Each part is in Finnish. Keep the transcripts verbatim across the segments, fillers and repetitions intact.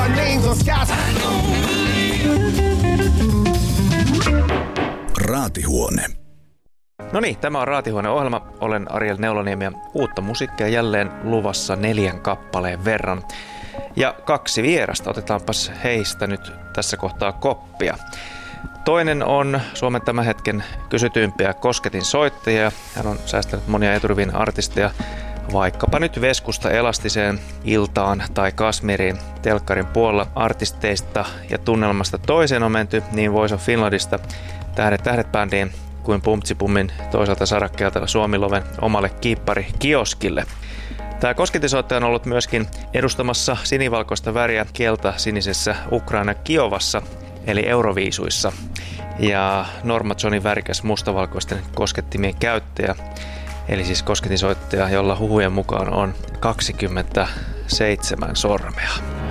our names on skies. Raatihuone. No niin, tämä on Raatihuone-ohjelma. Olen Ariel Neuloniemi ja uutta musiikkia jälleen luvassa neljän kappaleen verran. Ja kaksi vierasta, otetaanpas heistä nyt tässä kohtaa koppia. Toinen on Suomen tämän hetken kysytyimpiä kosketin soittajia. Hän on säästänyt monia eturivin artisteja, vaikkapa nyt Veskusta Elastiseen, Iltaan tai Kasmiriin. Telkkarin puolella artisteista ja tunnelmasta toiseen on menty niin Voice of Finlandista Tähdet tähdet bändiin kuin Pumtsipummin toisaalta sarakkeelta Suomiloven omalle kiippari kioskille. Tämä kosketinsoittaja on ollut myöskin edustamassa sinivalkoista väriä kelta sinisessä Ukraina Kiovassa eli Euroviisuissa. Ja Norma Johnin värikäs mustavalkoisten koskettimien käyttäjä, eli siis kosketinsoittaja, jolla huhujen mukaan on kaksikymmentäseitsemän sormea.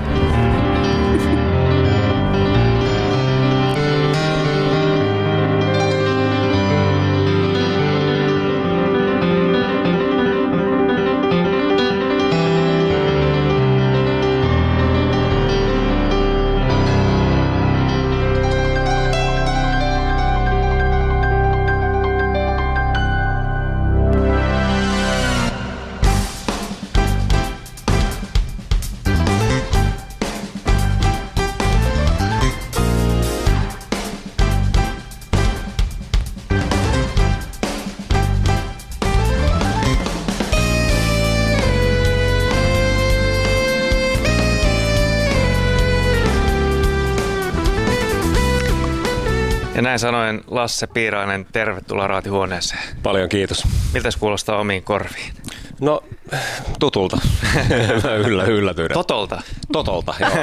Ja näin sanoen Lasse Piirainen, tervetuloa Raatihuoneeseen. Paljon kiitos. Miltäs kuulostaa omiin korviin? No, tutulta. Yllä, yllätyin. Totolta? Totolta, joo.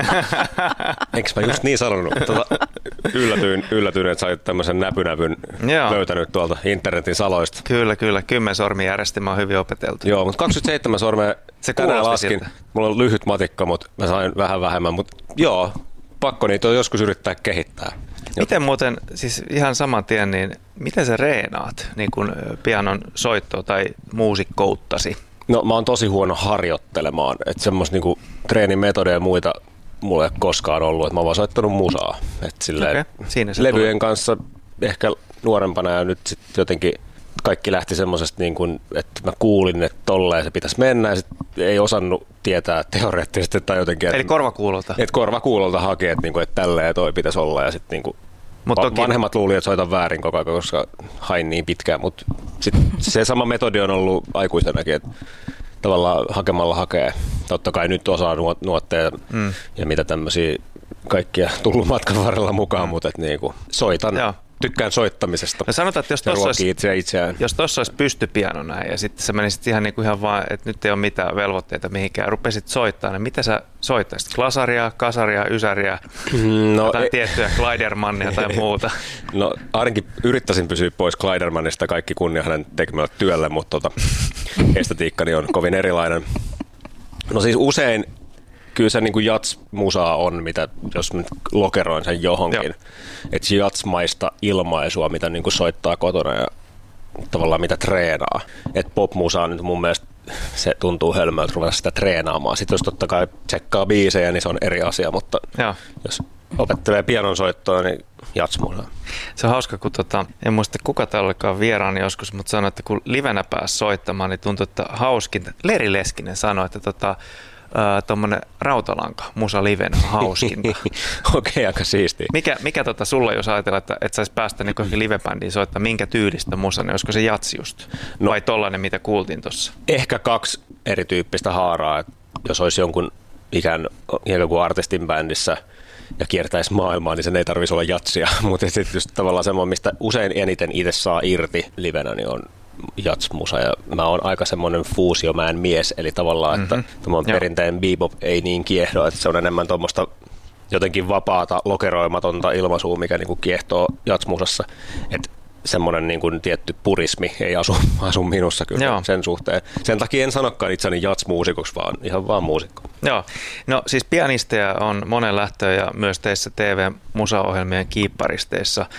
Eikö mä just niin sanonut? Tota, yllätyin, yllätyin, että sait tämmöisen näpynäpyn joo. löytänyt tuolta internetin saloista. Kyllä, kyllä. Kymmen sormijärjestelmä on hyvin opeteltu. Joo, mutta kaksikymmentäseitsemän sormea se tänään laskin. Siltä. Mulla on lyhyt matikka, mutta mä sain vähän vähemmän. Mutta joo, pakko niitä on joskus yrittää kehittää. Miten muuten, siis ihan saman tien, niin miten sä reenaat niin kuin pianon soittoa tai muusikkouttasi? No mä oon tosi huono harjoittelemaan, että semmoista niinku treenimetodeja ja muita mulla ei ole koskaan ollut, että mä oon vaan soittanut musaa. Että silleen okay. levyjen tulee. Kanssa ehkä nuorempana ja nyt sitten jotenkin kaikki lähti semmoisesta, niin kuin, että mä kuulin, että tolleen se pitäisi mennä ja sitten ei osannut tietää teoreettisesti tai jotenkin. Eli että, korvakuulolta? Että korvakuulolta hakee, että, että tälleen toi pitäisi olla ja sitten niin va- toki vanhemmat luuli, että soitan väärin koko ajan, koska hain niin pitkään, mutta sitten se sama metodi on ollut aikuisenakin, että tavallaan hakemalla hakee. Totta kai nyt osaa nuotteja mm. ja mitä tämmöisiä kaikkia tullut matkan varrella mukaan, mutta että niin kuin soitan. Joo. Tykkään soittamisesta. No sanotaan, että jos tuossa olisi, jos olisi pystypiano näin ja sitten sä menisit ihan, niin kuin ihan vaan, että nyt ei ole mitään velvoitteita mihinkään, rupesit soittamaan, niin mitä sä soittaisit? Klasaria, kasaria, ysäriä, no, jotain e- tiettyä Kleidermannia tai muuta? No ainakin yrittäisin pysyä pois Kleidermanista, kaikki kunnia hänen tekemällä työlle, mutta tota, estetiikkani on kovin erilainen. No siis usein kyllä se niin kuin jats-musaa on, mitä, jos mä lokeroin sen johonkin. Että se jats-maista ilmaisua, mitä niin kuin soittaa kotona ja tavallaan mitä treenaa. Että pop-musaa nyt mun mielestä se tuntuu hölmöltä ruveta sitä treenaamaan. Sitten jos totta kai tsekkaa biisejä, niin se on eri asia, mutta ja. Jos opettelee pianonsoittoa, niin jats-musaa. Se on hauska, kun tota, en muista kuka täällä olikaan vieraani joskus, mutta sanoi, että kun livenä pääsi soittamaan, niin tuntui, että hauskinta. Leri Leskinen sanoi, että tota, Uh, tuommoinen rautalanka, musa livenä, hauskinta. Okei, okay, aika siistiä. Mikä, mikä tota, sulla, jos ajatellaan, että et saisi päästä niin johonkin livebändiin soittaa, minkä tyylistä musa, niin olisiko se jatsi just? No, vai tollainen, mitä kuultiin tuossa? Ehkä kaksi erityyppistä haaraa. Että jos olisi jonkun ikään jonkun artistin bändissä ja kiertäisi maailmaa, niin sen ei tarvitsisi olla jatsia. Mutta sitten just tavallaan semmoinen, mistä usein eniten itse saa irti livenä, niin on jats-musa, ja mä oon aika semmoinen fuusiomään mies, eli tavallaan, että mm-hmm. perinteinen bebop ei niin kiehdo, että se on enemmän tuommoista jotenkin vapaata, lokeroimatonta ilmaisua, mikä niinku kiehtoo jats-musassa, että semmoinen niinku tietty purismi ei asu, asu minussa kyllä Joo. sen suhteen. Sen takia en sanokaan itseni jats-muusikoksi, vaan ihan vaan muusikko. Joo, no siis pianisteja on monen lähtöä ja myös teissä T V-musaohjelmien kiipparisteissa.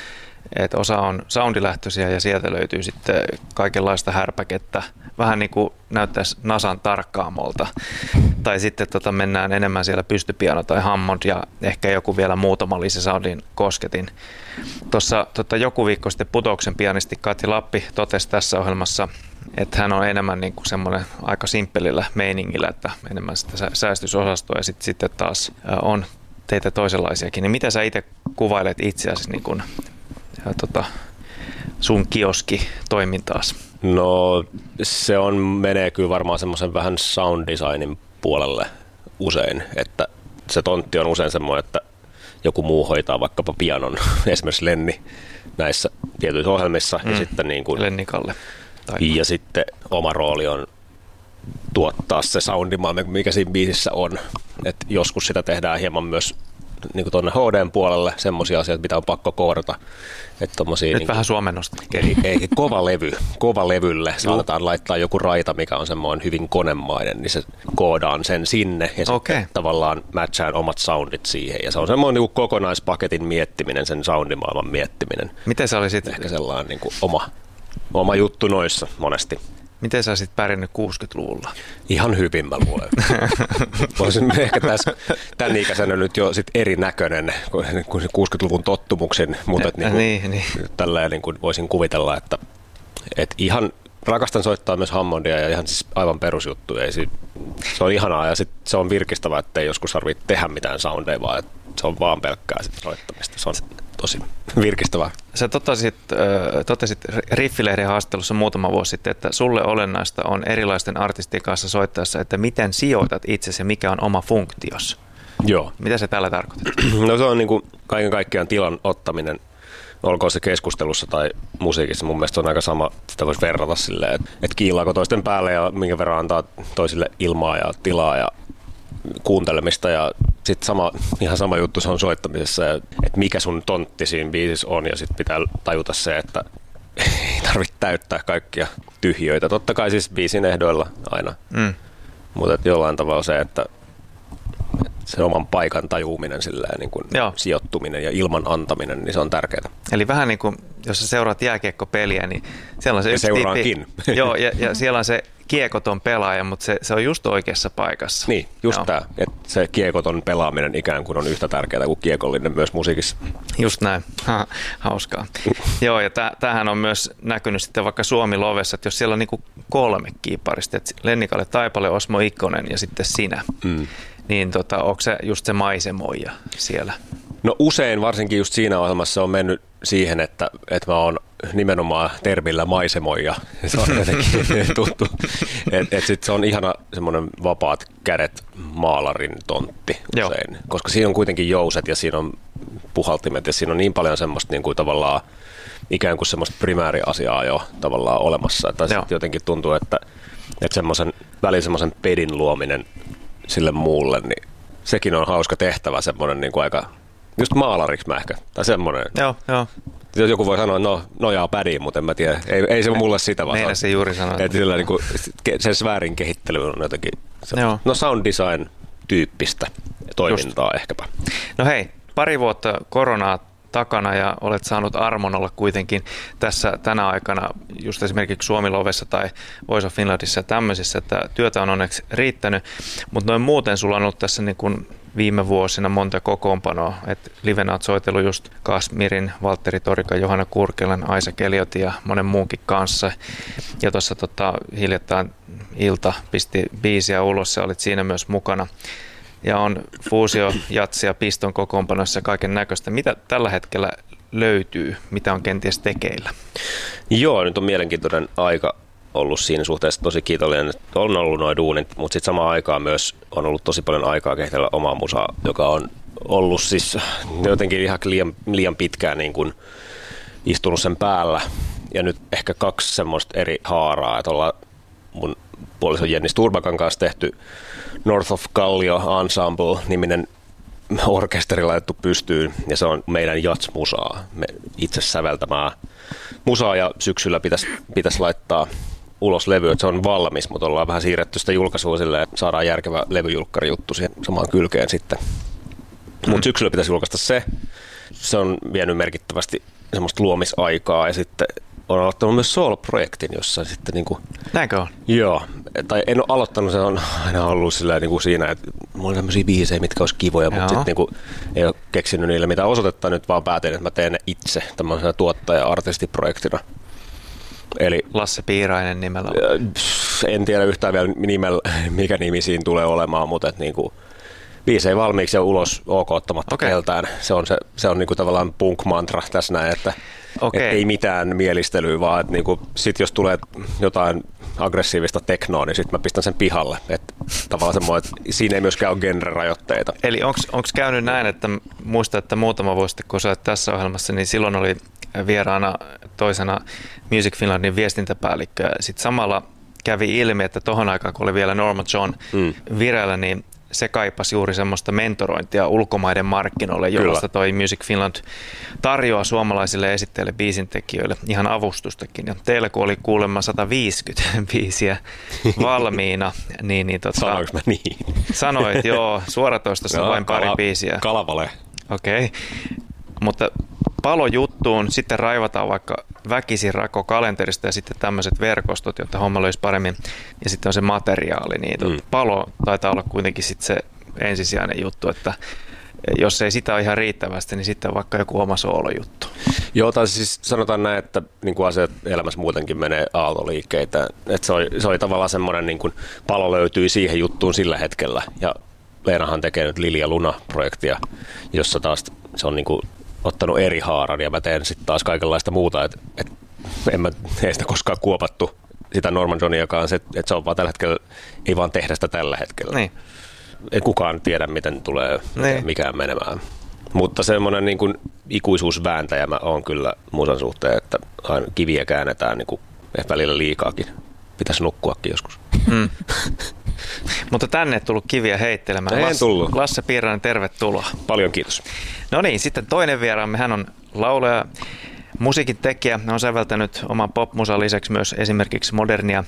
Et osa on soundilähtöisiä ja sieltä löytyy sitten kaikenlaista härpäkettä. Vähän niin kuin näyttäisi Nasan tarkkaamolta. Tai sitten tota mennään enemmän siellä pystypiano tai Hammond ja ehkä joku vielä muutama lisäsoundin kosketin. Tuossa tota, joku viikko sitten Putouksen pianisti Kati Lappi totesi tässä ohjelmassa, että hän on enemmän niin kuin semmoinen aika simppelillä meiningillä, että enemmän sitä säästysosastoa ja sitten, sitten taas on teitä toisenlaisiakin. Niin mitä sä itse kuvailet itseäsi niin kuin, ja, tota, sun kioski toimintaas? No se on, menee kyllä varmaan semmoisen vähän sound designin puolelle usein, että se tontti on usein semmoinen, että joku muu hoitaa vaikkapa pianon, esimerkiksi Lenni näissä tietyissä ohjelmissa. Mm. Ja sitten niin kuin, Lenni Kalle. Ja sitten oma rooli on tuottaa se soundimaailma, mikä siinä biisissä on. Et joskus sitä tehdään hieman myös niin tuonne H D:n puolelle, semmoisia asioita, mitä on pakko koodata. Että Nyt niin vähän suomennosta. Ei, ei, kova levy, kova levylle saatetaan laittaa joku raita, mikä on semmoinen hyvin konemainen, niin se koodaan sen sinne ja okay. sitten tavallaan matchaan omat soundit siihen. Ja se on semmoinen niin kuin kokonaispaketin miettiminen, sen soundimaailman miettiminen. Miten sä olisit? Ehkä sellainen niin kuin oma, oma juttu noissa monesti. Miten sä olisit pärjännyt kuusikymmentäluvulla? Ihan hyvin mä luulen. Voisin ehkä tässä tämän ikäisenä nyt jo sit erinäköinen kuin kuusikymmentäluvun tottumuksen, mutta et niin niin, niin. Tälleen niin kuin voisin kuvitella, että et ihan rakastan soittaa myös Hammondia ja ihan siis aivan perusjuttu. Ei se, se on ihanaa ja sit se on virkistävää, että ei joskus tarvitse tehdä mitään soundeja, vaan että se on vaan pelkkää sit soittamista. Se on tosi virkistävää. Sä totesit, totesit Riffilehden haastattelussa muutama vuosi sitten, että sulle olennaista on erilaisten artistien kanssa soittaessa, että miten sijoitat itsesi ja mikä on oma funktios. Joo. Mitä se tällä tarkoittaa? No se on niin kuin kaiken kaikkiaan tilan ottaminen, olkoon se keskustelussa tai musiikissa. Mun mielestä se on aika sama, sitä voisi verrata silleen, että, että kiilaako toisten päälle ja minkä verran antaa toisille ilmaa ja tilaa ja kuuntelemista ja sitten sama, ihan sama juttu se on soittamisessa, että mikä sun tontti siinä biisissä on ja sitten pitää tajuta se, että ei tarvitse täyttää kaikkia tyhjöitä. Totta kai siis biisin ehdoilla aina, mm. mutta jollain tavalla se, että sen oman paikan tajuuminen, silleen, niin kuin sijoittuminen ja ilman antaminen, niin se on tärkeää. Eli vähän niin kuin, jos sä seuraat jääkiekkopeliä, niin siellä on se ja yksi seuraankin. Tipi, joo, ja, ja siellä on se kiekoton pelaaja, mutta se, se on just oikeassa paikassa. Niin, just joo. Tämä, että se kiekoton pelaaminen ikään kuin on yhtä tärkeää kuin kiekollinen myös musiikissa. Just näin, ha, hauskaa. Joo, ja tämähän on myös näkynyt sitten vaikka Suomi-Lovessa, että jos siellä on niin kuin kolme kiiparista, että Lenni Kalle Taipale, Osmo Ikkonen ja sitten sinä, mm. niin tota, onko se just se maisemoija siellä? No usein, varsinkin just siinä ohjelmassa on mennyt siihen, että, että mä oon nimenomaan termillä maisemoija. Se on jotenkin tuttu. Että et sit se on ihana semmoinen vapaat kädet maalarin tontti usein. Joo. Koska siinä on kuitenkin jouset ja siinä on puhaltimet ja siinä on niin paljon semmoista niin kuin tavallaan ikään kuin semmoista primääriasiaa jo tavallaan olemassa. Että sitten jotenkin tuntuu, että, että semmoisen välillä semmoisen pedin luominen sille muulle, niin sekin on hauska tehtävä, semmoinen niin kuin aika just maalariksi mä ehkä, tai semmoinen. Joo, joo. Jos joku voi sanoa, no nojaa pädiin, mutta en mä tiedä, ei, ei se mulle sitä vaan. Meillä se juuri sanoo. Että sillä niin kuin, sen sfäärin kehittely on jotenkin, no sound design tyyppistä toimintaa just. Ehkäpä. No hei, pari vuotta koronaa takana ja olet saanut armon olla kuitenkin tässä tänä aikana just esimerkiksi Suomi-Lovessa tai Voice of Finlandissa ja tämmöisissä, että työtä on onneksi riittänyt, mutta noin muuten sulla on ollut tässä niin kuin viime vuosina monta kokoonpanoa, että livenä olet soitellut just Kasmirin, Valtteri Torikan, Johanna Kurkelan, Aisa Keliotin ja monen muunkin kanssa. Ja tuossa tota, hiljattain Ilta pisti biisiä ulos ja olit siinä myös mukana. Ja on fuusio, jatsi ja piston kokoonpanoissa kaiken näköistä. Mitä tällä hetkellä löytyy? Mitä on kenties tekeillä? Joo, nyt on mielenkiintoinen aika ollut siinä suhteessa, tosi kiitollinen, että on ollut noin duunit, mutta sitten samaan aikaan myös on ollut tosi paljon aikaa kehitellä omaa musaa, joka on ollut siis jotenkin ihan liian, liian pitkään niin kuin istunut sen päällä. Ja nyt ehkä kaksi semmoista eri haaraa, että ollaan mun puolison Jenni Sturbakan kanssa tehty North of Kallio Ensemble-niminen orkesteri laitettu pystyyn, ja se on meidän jats-musaa, me itse säveltämään musaa, ja syksyllä pitäisi pitäis laittaa ulos levy, että se on valmis, mutta ollaan vähän siirretty sitä julkaisua silleen, että saadaan järkevä levyjulkkarijuttu siihen samaan kylkeen sitten. Mm. Mutta syksyllä pitäisi julkaista se. Se on vienyt merkittävästi semmoista luomisaikaa ja sitten olen aloittanut myös soul-projektin, jossa sitten niin kuin... Näinkö on? Joo, tai en ole aloittanut, se on aina ollut sillä niin kuin siinä, että mulla on sellaisia biisejä, mitkä olisi kivoja, Joo. mutta sitten niin kuin, ei ole keksinyt niille mitään osoitetta, nyt vaan päätin, että mä teen ne itse tämmöisenä tuottaja-artistiprojektina. Eli, Lasse Piirainen nimellä. En tiedä yhtään vielä nimellä, mikä nimi siinä tulee olemaan, mutta että niin kuin, biisejä valmiiksi ja ulos ok ottamatta okay. keltään. Se on, se, se on niin kuin tavallaan punk-mantra tässä näin, että okay. et ei mitään mielistelyä, vaan että niin kuin, sit jos tulee jotain aggressiivista teknoa, niin sitten mä pistän sen pihalle. Että tavallaan semmoinen, että siinä ei myöskään ole genre-rajoitteita. Eli onko käynyt näin, että muista, että muutama vuosi sitten, kun sä olet tässä ohjelmassa, niin silloin oli vieraana toisena Music Finlandin viestintäpäällikkö. Sitten samalla kävi ilmi, että tohon aikaan, kun oli vielä Norma John mm. vireillä, niin se kaipasi juuri semmoista mentorointia ulkomaiden markkinoille, jollaista toi Music Finland tarjoaa suomalaisille esittäjille, biisintekijöille ihan avustustakin. Ja teillä kun oli kuulemma sata viisikymmentä biisiä valmiina, niin... niin tota, sanoinko mä niin? Sanoit, joo, suoratoistossa no, vain pari kala, biisiä. Kalavale. Okei, okay. Mutta palo juttuun, sitten raivataan vaikka väkisin rako kalenterista ja sitten tämmöiset verkostot, jotta homma löysi paremmin. Ja sitten on se materiaali, niin mm. palo taitaa olla kuitenkin sitten se ensisijainen juttu, että jos ei sitä ole ihan riittävästi, niin sitten vaikka joku oma soolojuttu. Joo, tai siis sanotaan näin, että niin kuin asiat elämässä muutenkin menee aaltoliikkeitä. Että se, oli, se oli tavallaan semmoinen, niin kuin palo löytyi siihen juttuun sillä hetkellä. Ja Leenahan tekee nyt Lili ja Luna-projektia, jossa taas se on niin kuin ottanut eri haaran ja mä teen sitten taas kaikenlaista muuta, että et, en mä ei sitä koskaan kuopattu sitä Norman Johniakaan, että et se on vaan tällä hetkellä, ei vaan tehdä sitä tällä hetkellä. Niin. Ei kukaan tiedä, miten tulee niin. mikään menemään. Mutta semmoinen niin kuin ikuisuusvääntäjä mä oon kyllä musan suhteen, että aina kiviä käännetään niin kuin välillä liikaakin. Pitäisi nukkuakin joskus. Mm. Mutta tänne ei tullut kiviä heittelemään. Ei tullut. Lasse Piirainen, tervetuloa. Paljon kiitos. No niin, sitten toinen vieraamme. Hän on laulaja, musiikin tekijä. Hän on säveltänyt oman popmusan lisäksi myös esimerkiksi modernia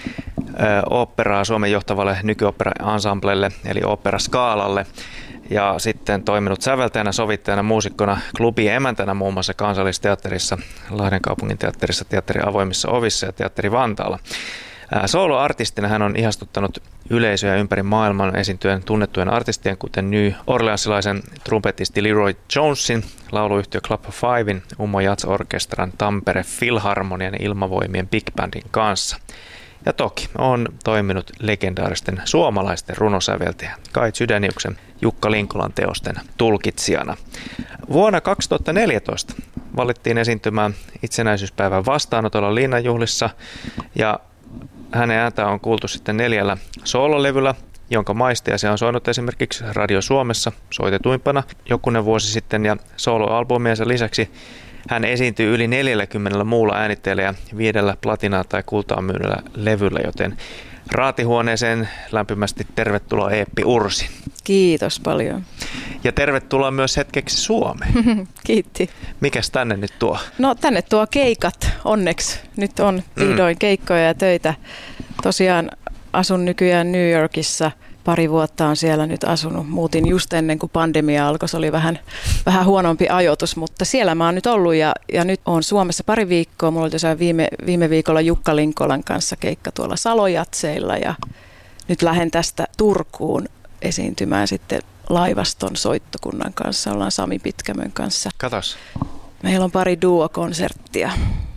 ö, oopperaa Suomen johtavalle nykyopera-ensemblelle, eli Opera Skaalalle. Ja sitten toiminut säveltäjänä, sovittajana, muusikkona, klubien emäntänä muun muassa Kansallisteatterissa, Lahden kaupungin teatterissa, Teatteri Avoimissa Ovissa ja Teatteri Vantaalla. Solo-artistina hän on ihastuttanut yleisöjä ympäri maailman esiintyen tunnettujen artistien, kuten New Orleansilaisen trumpetisti Leroy Jonesin, lauluyhtiö Club Fiven, Ummo Jazz-orkestran, Tampere Philharmonian ja Ilmavoimien Big Bandin kanssa. Ja toki on toiminut legendaaristen suomalaisten runosäveltäjä Kai Chydeniuksen, Jukka Linkolan teosten tulkitsijana. Vuonna kaksituhattaneljätoista valittiin esiintymään itsenäisyyspäivän vastaanotolla Linnanjuhlissa ja hänen ääntä on kuultu sitten neljällä soololevyllä, jonka maistia se on soinut esimerkiksi Radio Suomessa soitetuimpana jokunen vuosi sitten ja soloalbumiensa lisäksi hän esiintyy yli neljälläkymmenellä muulla äänitteellä ja viidellä platinaa tai kultaa myynnillä levyllä, joten raatihuoneeseen lämpimästi tervetuloa Eeppi Ursi. Kiitos paljon. Ja tervetuloa myös hetkeksi Suomeen. Kiitti. Mikäs tänne nyt tuo? No tänne tuo keikat, onneksi. Nyt on vihdoin mm. keikkoja ja töitä. Tosiaan asun nykyään New Yorkissa. Pari vuotta on siellä nyt asunut. Muutin just ennen kuin pandemia alkoi. Se oli vähän, vähän huonompi ajoitus, mutta siellä mä oon nyt ollut ja, ja nyt on Suomessa pari viikkoa. Mulla oli tosiaan viime, viime viikolla Jukka Linkolan kanssa keikka tuolla Salojatseilla ja nyt lähden tästä Turkuun esiintymään sitten Laivaston soittokunnan kanssa. Ollaan Sami Pitkämön kanssa. Katos. Meillä on pari duo-konserttia.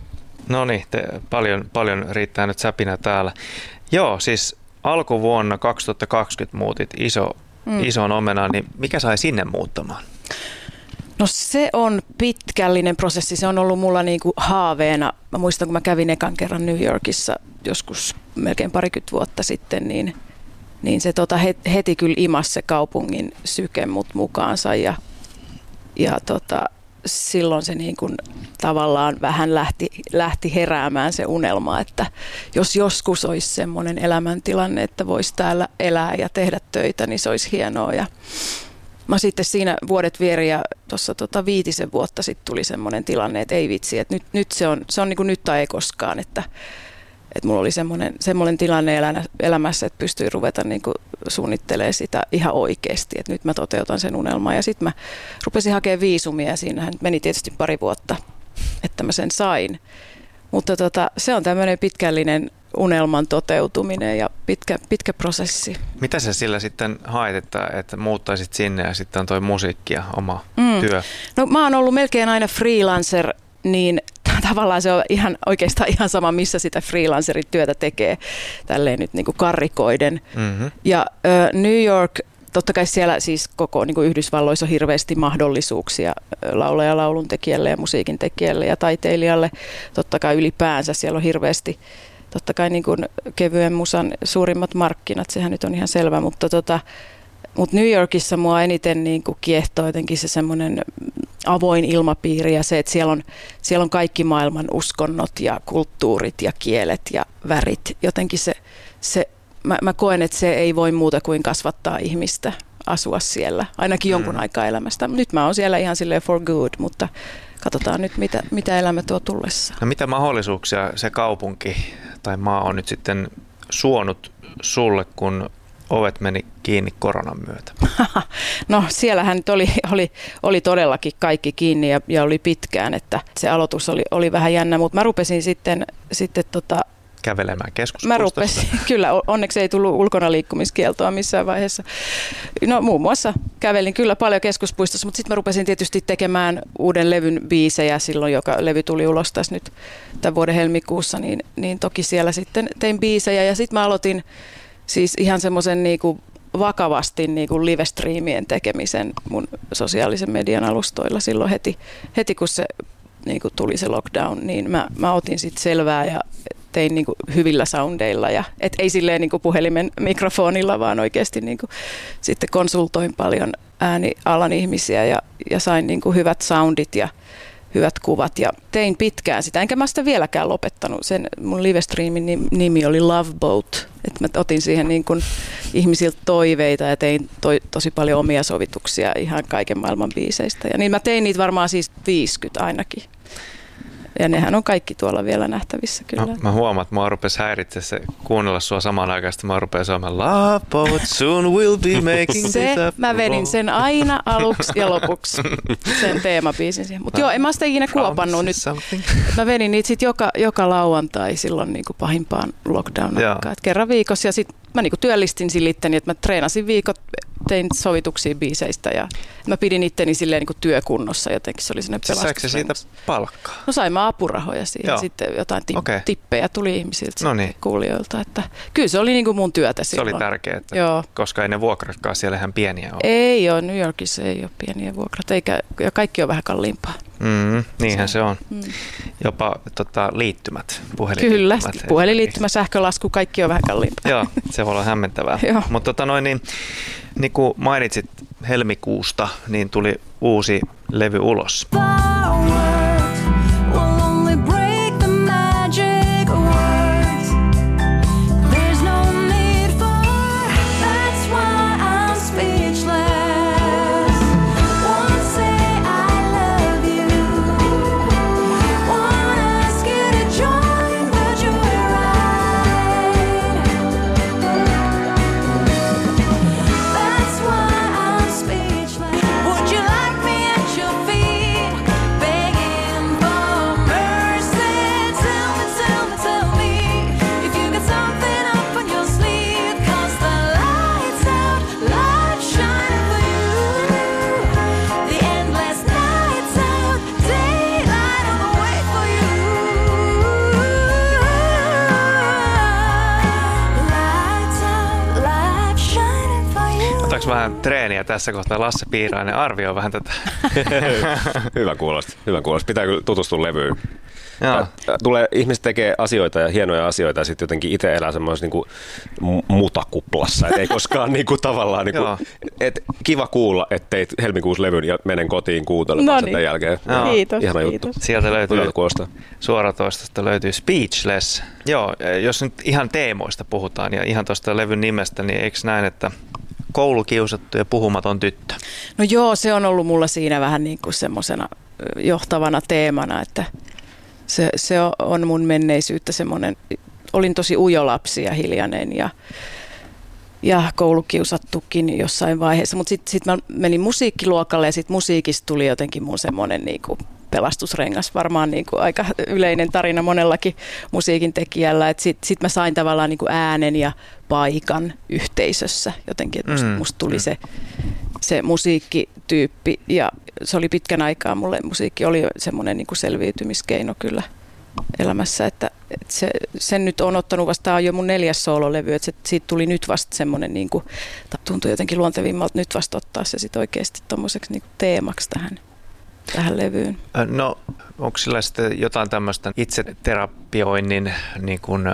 No niin, paljon, paljon riittää nyt säpinä täällä. Joo, siis alkuvuonna kaksituhattakaksikymmentä muutit iso, mm. isoon omenaan, niin mikä sai sinne muuttamaan? No se on pitkällinen prosessi. Se on ollut mulla niinku haaveena. Mä muistan, kun mä kävin ekan kerran New Yorkissa joskus melkein parikymmentä vuotta sitten, niin, niin se tota heti kyllä imasi se kaupungin syke mut mukaansa. Ja, ja tota, silloin se niin kuin tavallaan vähän lähti, lähti heräämään se unelma, että jos joskus olisi semmoinen elämäntilanne, että voisi täällä elää ja tehdä töitä, niin se olisi hienoa. Ja mä sitten siinä vuodet vieri ja tuossa tota viitisen vuotta sitten tuli semmoinen tilanne, että ei vitsi, että nyt, nyt se on, se on niin kuin nyt tai ei koskaan, että, että mulla oli semmoinen, semmoinen tilanne elämässä, että pystyi ruveta niin kuin suunnittelemaan sitä ihan oikeasti, että nyt mä toteutan sen unelmaa. Ja sitten mä rupesin hakemaan viisumia ja siinähän meni tietysti pari vuotta että mä sen sain. Mutta tota, se on tämmöinen pitkällinen unelman toteutuminen ja pitkä, pitkä prosessi. Mitä sä sillä sitten haet, että, että muuttaisit sinne ja sitten on toi musiikki ja oma mm. työ? No mä oon ollut melkein aina freelancer, niin tavallaan se on ihan, oikeastaan ihan sama, missä sitä freelancerin työtä tekee, tälleen nyt niin kuin karrikoiden. Mm-hmm. Ja ö, New York, totta kai siellä siis koko niin kuin Yhdysvalloissa on hirveästi mahdollisuuksia laulaja, laulun tekijälle ja musiikin tekijälle ja taiteilijalle. Totta kai ylipäänsä siellä on hirveästi, totta kai niin kuin kevyen musan suurimmat markkinat, sehän nyt on ihan selvä, mutta tota, mutta New Yorkissa mua eniten niin kuin kiehtoo jotenkin se semmoinen avoin ilmapiiri ja se, että siellä on, siellä on kaikki maailman uskonnot ja kulttuurit ja kielet ja värit. Jotenkin se, se mä, mä koen, että se ei voi muuta kuin kasvattaa ihmistä asua siellä, ainakin jonkun mm. aikaa elämästä. Nyt mä oon siellä ihan silleen for good, mutta katsotaan nyt, mitä, mitä elämä tuo tullessa. No mitä mahdollisuuksia se kaupunki tai maa on nyt sitten suonut sulle, kun ovet meni kiinni koronan myötä? No siellähän nyt oli, oli, oli todellakin kaikki kiinni ja, ja oli pitkään, että se aloitus oli, oli vähän jännä, mutta mä rupesin sitten, sitten tota, kävelemään keskuspuistossa. Mä rupesin, kyllä, onneksi ei tullut ulkona liikkumiskieltoa missään vaiheessa. No muun muassa kävelin kyllä paljon keskuspuistossa, mutta sitten mä rupesin tietysti tekemään uuden levyn biisejä silloin, joka levy tuli ulos tässä nyt tämän vuoden helmikuussa, niin, niin toki siellä sitten tein biisejä ja sitten mä aloitin siis ihan semmoisen niinku vakavasti niinku live-striimien tekemisen mun sosiaalisen median alustoilla silloin heti, heti kun se niinku tuli se lockdown, niin mä, mä otin sitten selvää ja tein niinku hyvillä soundeilla ja et ei silleen niinku puhelimen mikrofonilla, vaan oikeasti niinku sitten konsultoin paljon äänialan ihmisiä ja, ja sain niinku hyvät soundit ja hyvät kuvat ja tein pitkään sitä, enkä mä sitä vieläkään lopettanut. Sen mun live-streamin nimi oli Love Boat, että mä otin siihen niin kuin ihmisiltä toiveita ja tein toi, tosi paljon omia sovituksia ihan kaiken maailman biiseistä. Ja niin mä tein niitä varmaan siis viisikymmentä ainakin. Ja nehän on kaikki tuolla vielä nähtävissä kyllä. No, mä huomaan, että mua rupesi häiritse se kuunnella sua samaan aikaan, että mä rupean sanomaan Love Boat, soon we'll be making se, this up. Mä vedin sen aina aluksi ja lopuksi, sen teemabiisin siihen. Mutta joo, en mä sitä ikinä kuopannut nyt. Mä vedin niitä sit joka, joka lauantai silloin niin kuin pahimpaan lockdown-aikaan. Kerran viikossa ja sitten mä niin kuin työllistin sillä itteni, että mä treenasin viikot, tein sovituksia biiseistä ja mä pidin itteni silleen niin kuin työkunnossa jotenkin. Se oli sellainen pelastus. Saiko se siitä palkkaa? No sain mä apurahoja siihen. Joo. Sitten jotain tip- okay. tippejä tuli ihmisiltä kuulijoilta. Että kyllä se oli niin kuin mun työtä silloin. Se oli tärkeää, että joo. Koska ei ne vuokratkaan siellä ihan pieniä ole. Ei ole, New Yorkissa ei ole pieniä vuokrat, eikä, ja kaikki on vähän kalliimpaa. Mm, niinhän se, se on. Mm. Jopa tota, liittymät, puhelinliittymät. Kyllä, puhelinliittymä, sähkölasku, kaikki on vähän kalliimpaa. Joo, se voi olla hämmentävää. Mutta tota noin, niin, niin kuin mainitsit helmikuusta, niin tuli uusi levy ulos. Vähän treeniä tässä kohtaa. Lasse Piirainen arvioi vähän tätä. Hyvä kuulosti. Hyvä kuulosti. Pitää kyllä tutustua levyyn. Tulee, ihmiset tekee asioita ja hienoja asioita ja sitten jotenkin itse elää semmoisessa niinku mutakuplassa. Et ei koskaan niinku tavallaan, niinku, et kiva kuulla, että teit helmikuussa levyn ja menen kotiin kuuntelemaan no niin. Sen jälkeen. Joo. Kiitos, ihana kiitos. Juttu. Sieltä löytyy suoratoistosta löytyy Speechless. Joo, jos nyt ihan teemoista puhutaan ja ihan tuosta levyn nimestä, niin eikö näin, että koulukiusattu ja puhumaton tyttö? No joo, se on ollut mulla siinä vähän niin kuin semmoisena johtavana teemana, että se, se on mun menneisyyttä semmoinen, olin tosi ujo lapsi ja hiljainen ja, ja koulukiusattukin jossain vaiheessa, mutta sitten sit mä menin musiikkiluokalle ja sitten musiikista tuli jotenkin mun semmoinen niin kuin pelastusrengas, varmaan niin kuin aika yleinen tarina monellakin musiikin tekijällä, että sitten sit mä sain tavallaan niin kuin äänen ja paikan yhteisössä jotenkin, että musta, musta tuli se, se musiikkityyppi ja se oli pitkän aikaa, mulle musiikki oli semmoinen niin kuin selviytymiskeino kyllä elämässä, että, että se, sen nyt on ottanut vastaan jo mun neljäs soololevy, että se, siitä tuli nyt vasta semmoinen, niin kuin, tuntui jotenkin luontevimmalta nyt vasta ottaa se sit oikeasti tommoseksi niin kuin teemaksi tähän, tähän levyyn. No onko sillä sitten jotain tämmöistä itseterapioinnin niin kuin,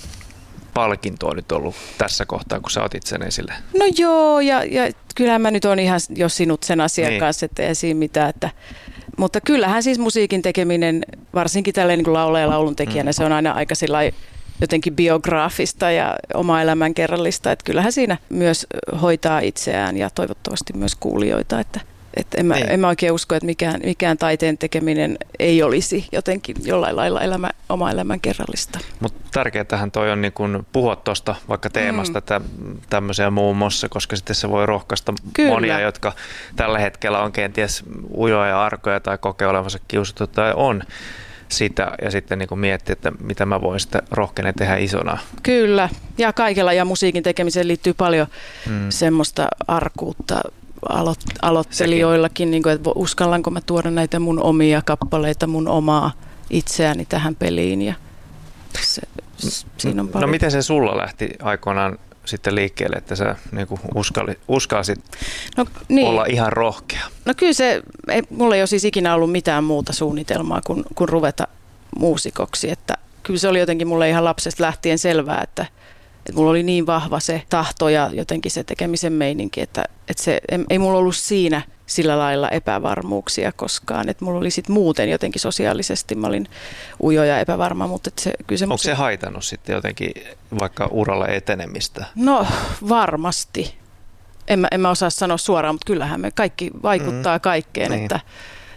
palkintoa nyt ollut tässä kohtaa, kun sä otit sen esille? No joo, ja, ja kyllähän mä nyt on ihan jo sinut sen asian niin. kanssa, että ei siinä mitään, että mutta kyllähän siis musiikin tekeminen, varsinkin tälleen niin laulaja ja laulun tekijänä, mm. se on aina aika jotenkin biograafista ja oma elämänkerrallista, että kyllähän siinä myös hoitaa itseään ja toivottavasti myös kuulijoita, että että en, mä, en mä oikein usko, että mikään, mikään taiteen tekeminen ei olisi jotenkin jollain lailla elämä, oma elämän kerrallista. Mutta tärkeätähän toi on niin kun puhua tuosta vaikka teemasta mm. tämmöisiä muun muassa, koska sitten se voi rohkaista Kyllä. monia, jotka tällä hetkellä on kenties ujoja ja arkoja tai kokee olevansa kiusattu tai on sitä ja sitten niin kuin miettiä, että mitä mä voin sitten rohkeinen tehdä isona. Kyllä, ja kaikella ja musiikin tekemiseen liittyy paljon mm. semmoista arkuutta. Aloit- aloittelijoillakin, niin kuin, että uskallanko mä tuoda näitä mun omia kappaleita, mun omaa itseäni tähän peliin. Ja se, siinä on paljon. No miten se sulla lähti aikoinaan sitten liikkeelle, että sä niin kuin uskalli, uskalsit no, niin. olla ihan rohkea? No kyllä se, ei, mulla ei ole siis ikinä ollut mitään muuta suunnitelmaa kuin, kuin ruveta muusikoksi. Että kyllä se oli jotenkin mulle ihan lapsesta lähtien selvää, että että mulla oli niin vahva se tahto ja jotenkin se tekemisen meininki, että, että se, ei mulla ollut siinä sillä lailla epävarmuuksia koskaan. Että mulla oli sitten muuten jotenkin sosiaalisesti, mä olin ujo ja epävarma. Mutta se, kyllä se, onko se haitannut sitten jotenkin vaikka uralla etenemistä? No varmasti. En mä, en mä osaa sanoa suoraan, mutta kyllähän me kaikki vaikuttaa mm-hmm. kaikkeen. Niin. Että,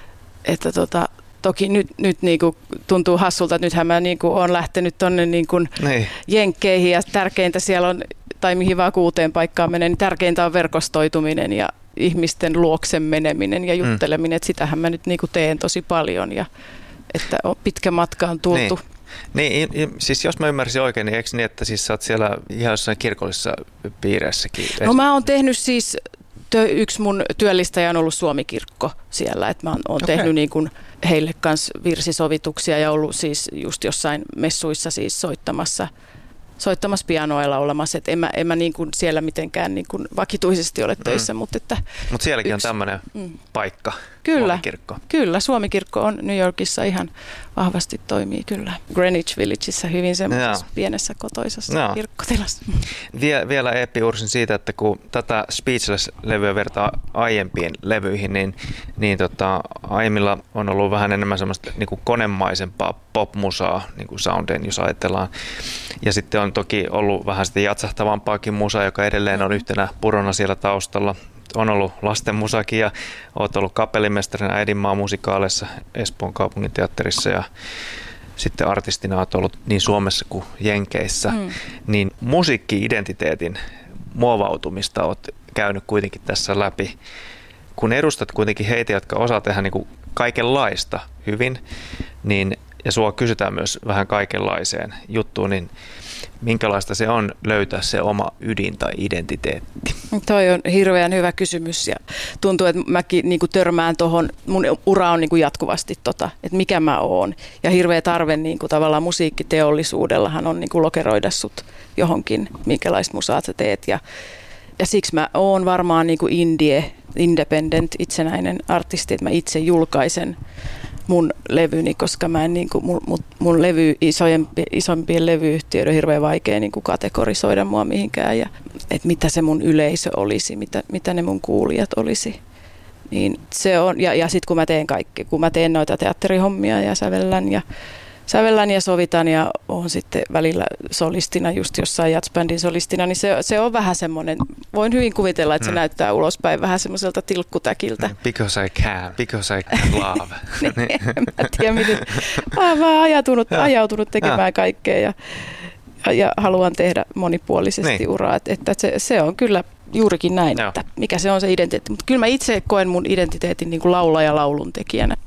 että tota, toki nyt, nyt niinku tuntuu hassulta, että nythän mä niinku olen lähtenyt tuonne niinku niin. jenkkeihin ja tärkeintä siellä on, tai mihin vaan kuuteen paikkaan menee, niin tärkeintä on verkostoituminen ja ihmisten luoksen meneminen ja jutteleminen, mm. että sitähän mä nyt niinku teen tosi paljon ja että on pitkä matka on tultu. Niin. Niin, siis jos mä ymmärsin oikein, niin eikö niin, että siis sä oot siellä ihan jossain kirkollisessa piireissäkin? No mä oon tehnyt siis, yksi mun työllistäjä on ollut Suomi-kirkko siellä, että mä oon, oon okay. tehnyt niin kuin heille kanssa virsisovituksia ja ollut siis just jossain messuissa siis soittamassa, soittamassa pianoa ja laulamassa, että en mä, en mä niin kuin siellä mitenkään niin kuin vakituisesti ole töissä. Mm. Mutta että Mut sielläkin yksi, on tämmöinen mm. paikka, kyllä, Suomi-kirkko. Kyllä, Suomi-kirkko on New Yorkissa ihan vahvasti toimii kyllä. Greenwich Villageissa hyvin semmoisessa pienessä kotoisessa no. kirkkotilassa. Vie, vielä Eeppi Ursin siitä, että kun tätä Speechless-levyä vertaa aiempiin levyihin, niin, niin tota, aiemmilla on ollut vähän enemmän semmoista niin kuin konemaisempaa popmusaa, niin kuin soundeen, jos ajatellaan. Ja sitten on toki ollut vähän sitten jatsahtavampaakin musaa, joka edelleen on yhtenä purona siellä taustalla. On ollut lasten musakin ja olet ollut kapellimestarina Äidinmaa musikaaleissa Espoon kaupunginteatterissa ja sitten artistina olet ollut niin Suomessa kuin Jenkeissä. Mm. Niin musiikki-identiteetin muovautumista olet käynyt kuitenkin tässä läpi. Kun edustat kuitenkin heitä, jotka osaa tehdä niin kuin kaikenlaista hyvin, niin, ja sua kysytään myös vähän kaikenlaiseen juttuun, niin minkälaista se on löytää se oma ydin tai identiteetti? Toi on hirveän hyvä kysymys ja tuntuu, että mäkin niin kuin törmään tuohon, mun ura on niin kuin jatkuvasti tota, että mikä mä oon. Ja hirveä tarve niin kuin tavallaan musiikkiteollisuudellahan on niin kuin lokeroida sut johonkin, minkälaista musaa sä teet. Ja, ja siksi mä oon varmaan niin kuin indie, independent, itsenäinen artisti, että mä itse julkaisen mun levyni, koska mä en, niin kuin, mun, mun levy, isompien, isompien levyyhtiöiden on hirveän vaikea niin kuin kategorisoida mua mihinkään ja että mitä se mun yleisö olisi, mitä, mitä ne mun kuulijat olisi. Niin se on, ja, ja sitten kun mä teen kaikki, kun mä teen noita teatterihommia ja sävellän ja sävellän ja sovitan ja oon sitten välillä solistina, just jossain jazzbändin solistina, niin se, se on vähän semmoinen, voin hyvin kuvitella, että se mm. näyttää ulospäin vähän semmoiselta tilkkutäkiltä. Because I can, because I can love. niin, en mä tiedä, miten. Mä oon vaan ajautunut, ajautunut tekemään ja. kaikkea ja, ja, ja haluan tehdä monipuolisesti niin. uraa, että, että se, se on kyllä juurikin näin, Joo. että mikä se on se identiteetti. Mutta kyllä mä itse koen mun identiteetin niin kuin laulaja laulun tekijänä.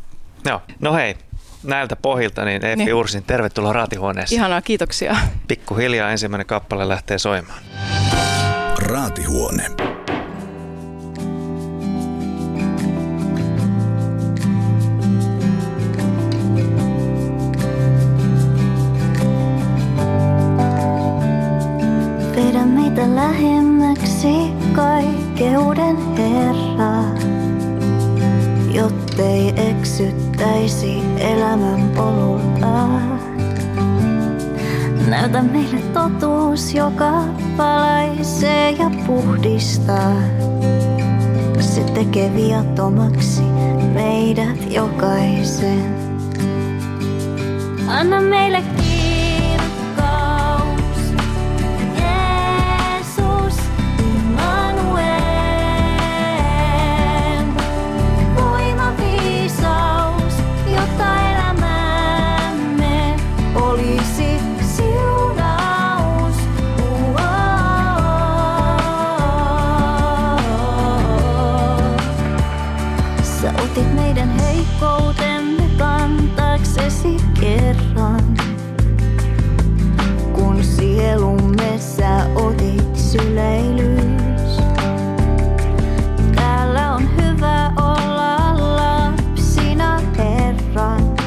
Joo. No hei, näiltä pohjilta, niin Eeffi niin. Ursin, tervetuloa Raatihuoneeseen. Ihanaa, kiitoksia. Pikkuhiljaa ensimmäinen kappale lähtee soimaan. Raatihuone. Vedä meitä lähemmäksi kaikkeuden Herra, jottei eksyttäisi elämän polulta. Näytä meille totuus, joka valaisee ja puhdistaa. Se tekee viattomaksi meidät jokaisen. Anna meille kerran, kun sielumme sä otit syleilys. Täällä on hyvä olla lapsina Herran.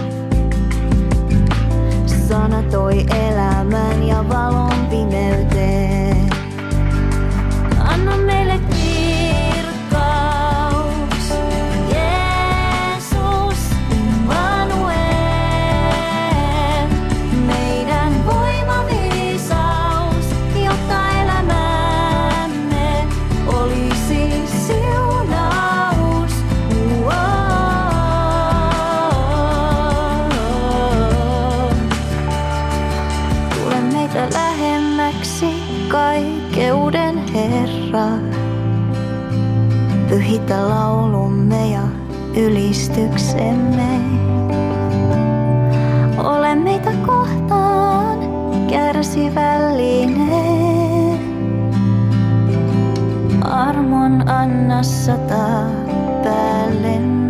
Sana toi elämän ja valon pimeyteen. Anna meille kaikkeuden Herra. Pyhitä laulumme ja ylistyksemme. Ole meitä kohtaan kärsivällinen. Armon anna sataa päällemme.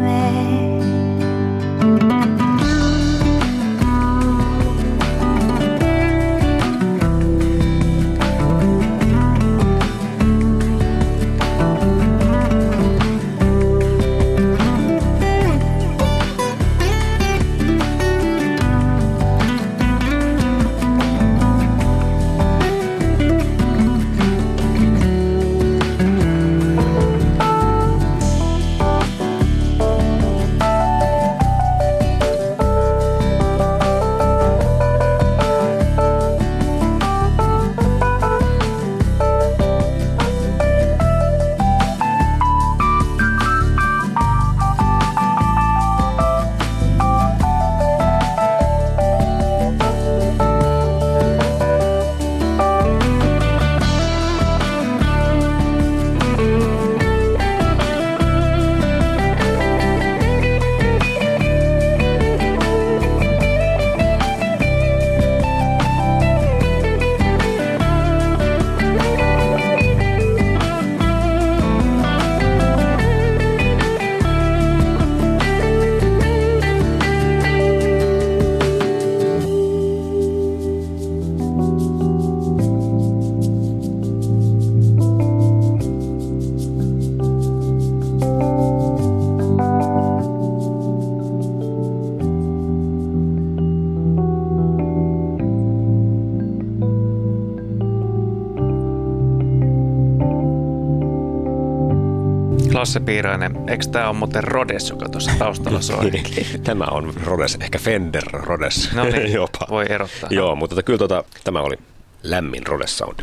Lasse Piirainen, eikö tämä ole muuten Rhodes, joka tuossa taustalla soi? Tämä on Rhodes, ehkä Fender Rhodes. No niin, jopa. Voi erottaa. Joo, mutta tota, kyllä tota, tämä oli lämmin Rhodes soundi.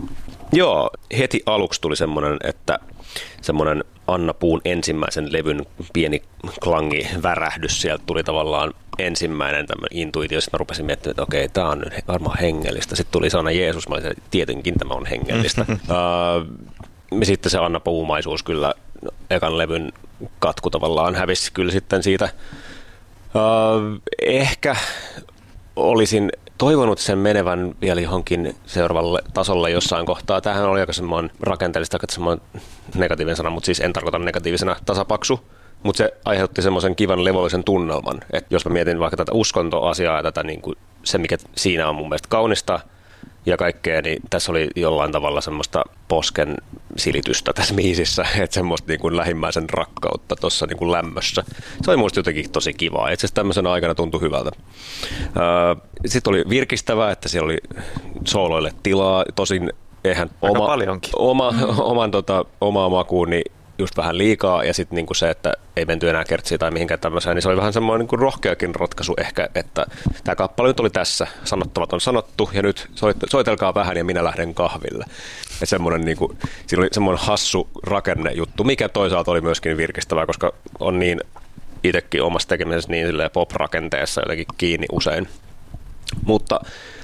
Joo, heti aluksi tuli semmoinen, että semmoinen Anna Puun ensimmäisen levyn pieni klangi, värähdys, sieltä tuli tavallaan ensimmäinen tämmöinen intuitio, sitten mä rupesin miettimään, että okei, tämä on varmaan hengellistä. Sitten tuli sana Jeesus, mä olin, että tietenkin tämä on hengellistä. uh, sitten se Anna Puumaisuus kyllä, ekan levyn katku tavallaan hävisi kyllä sitten siitä. Uh, ehkä olisin toivonut sen menevän vielä johonkin seuraavalle tasolle jossain kohtaa. Tämähän oli aika semmoinen rakenteellista, aika semmoinen negatiivinen sana, mutta siis en tarkoita negatiivisena tasapaksu. mutta se aiheutti semmoisen kivan levollisen tunnelman. Että jos mä mietin vaikka tätä uskontoasiaa ja tätä, niin kuin se, mikä siinä on mun mielestä kaunista ja kaikkea, niin tässä oli jollain tavalla semmoista posken silitystä tässä biisissä, että semmoista niin kuin lähimmäisen rakkautta tuossa niin kuin lämmössä. Se oli musta jotenkin tosi kivaa, itse asiassa tämmöisenä aikana tuntui hyvältä. Sitten oli virkistävää, että siellä oli sooloille tilaa, tosin eihän oma, oma, oman tota, omaa makuun niin just vähän liikaa, ja sitten niinku se, että ei menty enää kertsiä tai mihinkään tämmöiseen, niin se oli vähän semmoinen niinku rohkeakin ratkaisu ehkä, että tämä kappale nyt oli tässä, sanottavat on sanottu, ja nyt soitelkaa vähän ja minä lähden kahville. Et semmoinen niinku, siinä oli semmoinen hassu rakennejuttu, mikä toisaalta oli myöskin virkistävää, koska on niin itsekin omassa tekemisessä niin pop-rakenteessa jotenkin kiinni usein. Mutta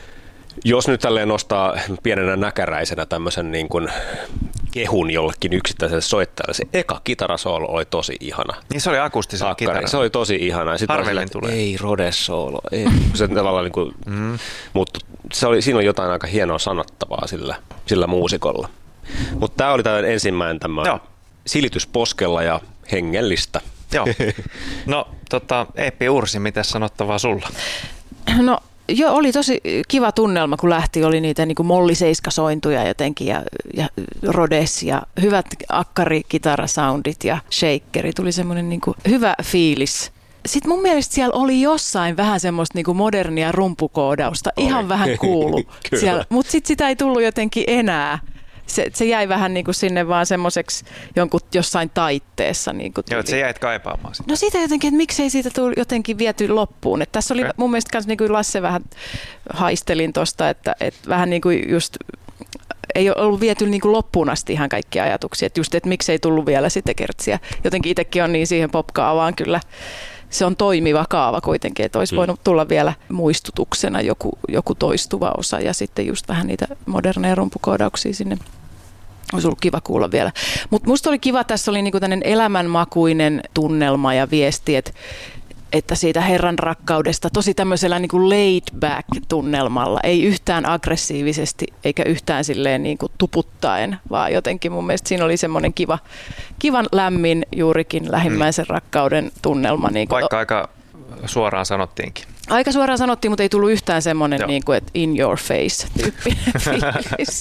jos nyt tälleen nostaa pienenä näkäräisenä tämmöisen niin kuin kehun jollekin yksittäiselle soittajalle, se eka kitarasoolo oli tosi ihana. Niin se oli akustisella kitaralla. Se oli tosi ihana. Harvemmin tulee. Ei Rhodes-soolo, ei. Se tavallaan niin kuin, mm. mutta se oli, siinä on jotain aika hienoa sanottavaa sillä, sillä muusikolla. Mutta tämä oli tämä ensimmäinen tämmöinen silitys poskella ja hengellistä. Joo. No tota, Eeppi Ursi, mitä sanottavaa sulla? No joo, oli tosi kiva tunnelma, kun lähti, oli niitä niin kuin molliseiskasointuja jotenkin ja, ja Rhodes ja hyvät akkari-kitarasoundit ja shakeri, tuli semmoinen niin kuin hyvä fiilis. Sitten mun mielestä siellä oli jossain vähän semmoista niin kuin modernia rumpukoodausta, oli. Ihan vähän kuulu siellä, mutta sitten sitä ei tullut jotenkin enää. Se, se jäi vähän niin kuin sinne vaan semmoiseksi jonkun jossain taitteessa. Niin kuin joo, että se jäit kaipaamaan sitä. No siitä jotenkin, että miksei siitä tuli jotenkin viety loppuun. Että tässä oli okay. mun mielestä myös, niin kuin Lasse vähän haistelin tuosta, että, että vähän niin kuin just ei ole ollut viety niin kuin loppuun asti ihan kaikkia ajatuksia. Että just, että miksei tullut vielä sitten kertsiä. Jotenkin itsekin on niin siihen popkaavaan kyllä. Se on toimiva kaava kuitenkin, että olisi voinut tulla vielä muistutuksena joku, joku toistuva osa ja sitten just vähän niitä moderneja rumpukoodauksia sinne. Olisi ollut kiva kuulla vielä. Mutta musta oli kiva, tässä oli niinku tämmöinen elämänmakuinen tunnelma ja viesti, että, että siitä Herran rakkaudesta tosi tämmöisellä niinku laid back tunnelmalla, ei yhtään aggressiivisesti eikä yhtään silleen niinku tuputtaen, vaan jotenkin mun mielestä siinä oli semmoinen kiva, kivan lämmin juurikin lähimmäisen rakkauden tunnelma. Niinku Vaikka aika suoraan sanottiinkin. Aika suoraan sanottiin, mutta ei tullut yhtään semmoinen niin kuin, että in your face -tyyppinen fiilis.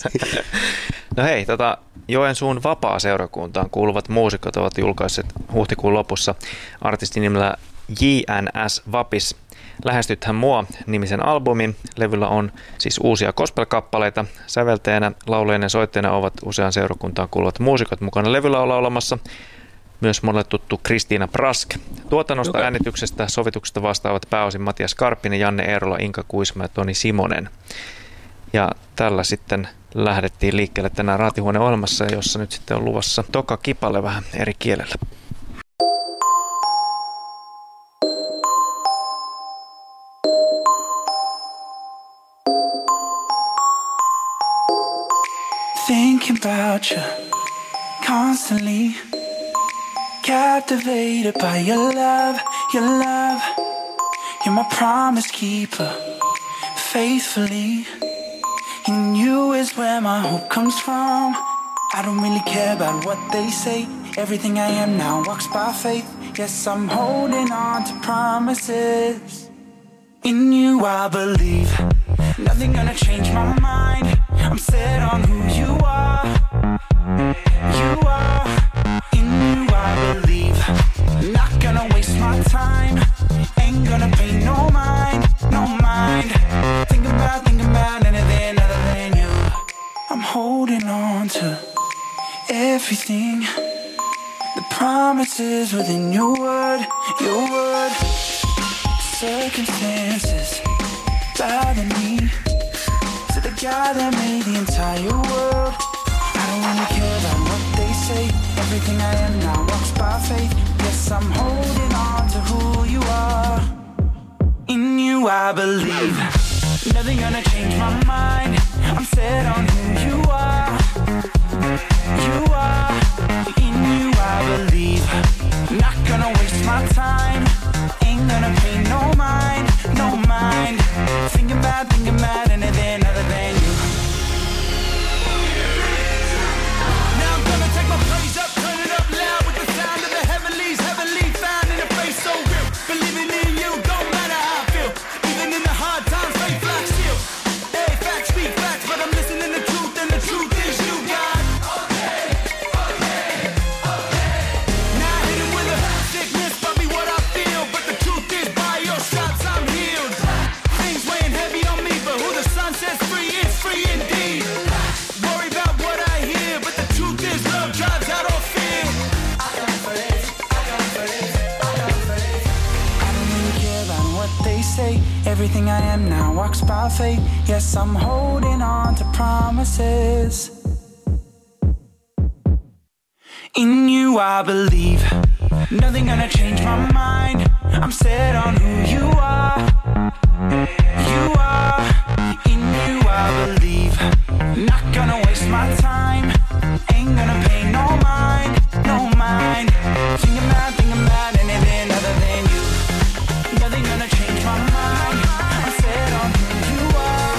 No hei, tota, Joensuun vapaa-seurakuntaan kuuluvat muusikot ovat julkaisseet huhtikuun lopussa artistin nimellä J N S Vapis. Lähestythän mua -nimisen albumin. Levyllä on siis uusia gospel-kappaleita. Säveltäjänä, laulajana ja soittajana ovat usean seurakuntaan kuuluvat muusikot mukana levyllä olla olemassa. Myös monelle tuttu Kristiina Prask. Tuotannosta, okay. äänityksestä, sovituksesta vastaavat pääosin Matias Karppinen, Janne Eerola, Inka Kuisma ja Toni Simonen. Ja tällä sitten lähdettiin liikkeelle tänään Raatihuoneen ohjelmassa, jossa nyt sitten on luvassa toka kipale vähän eri kielellä. Thinking about you constantly, captivated by your love, your love. You're my promise keeper, faithfully. In you is where my hope comes from. I don't really care about what they say. Everything I am now walks by faith. Yes, I'm holding on to promises. In you I believe. Nothing gonna change my mind. I'm set on who you are. You are. In you I believe. Not gonna waste my time. Ain't gonna pay no mind, no mind. Think about, think about anything other than you. I'm holding on to everything. The promises within your word, your word. Circumstances bother me. To the God that made the entire world. I don't really care about what they say. Everything I am now walks by faith. Yes, I'm holding on to who you are. In you I believe. Nothing gonna change my mind. I'm set on who you are. You are. In you I believe. Not gonna waste my time. Ain't gonna pay no mind, no mind. Think about, think about anything other than you. Now I'm gonna take my praise up, turn it up loud with the sound of the heavenlies, heavenly Everything I am now walks by faith. Yes, I'm holding on to promises. In you I believe. Nothing gonna change my mind. I'm set on who you are. You are. In you I believe. Not gonna waste my time. Ain't gonna pay no mind, no mind. Thinking about, thinking about anything other than you. Nothing gonna change my mind. I'm set on who you are.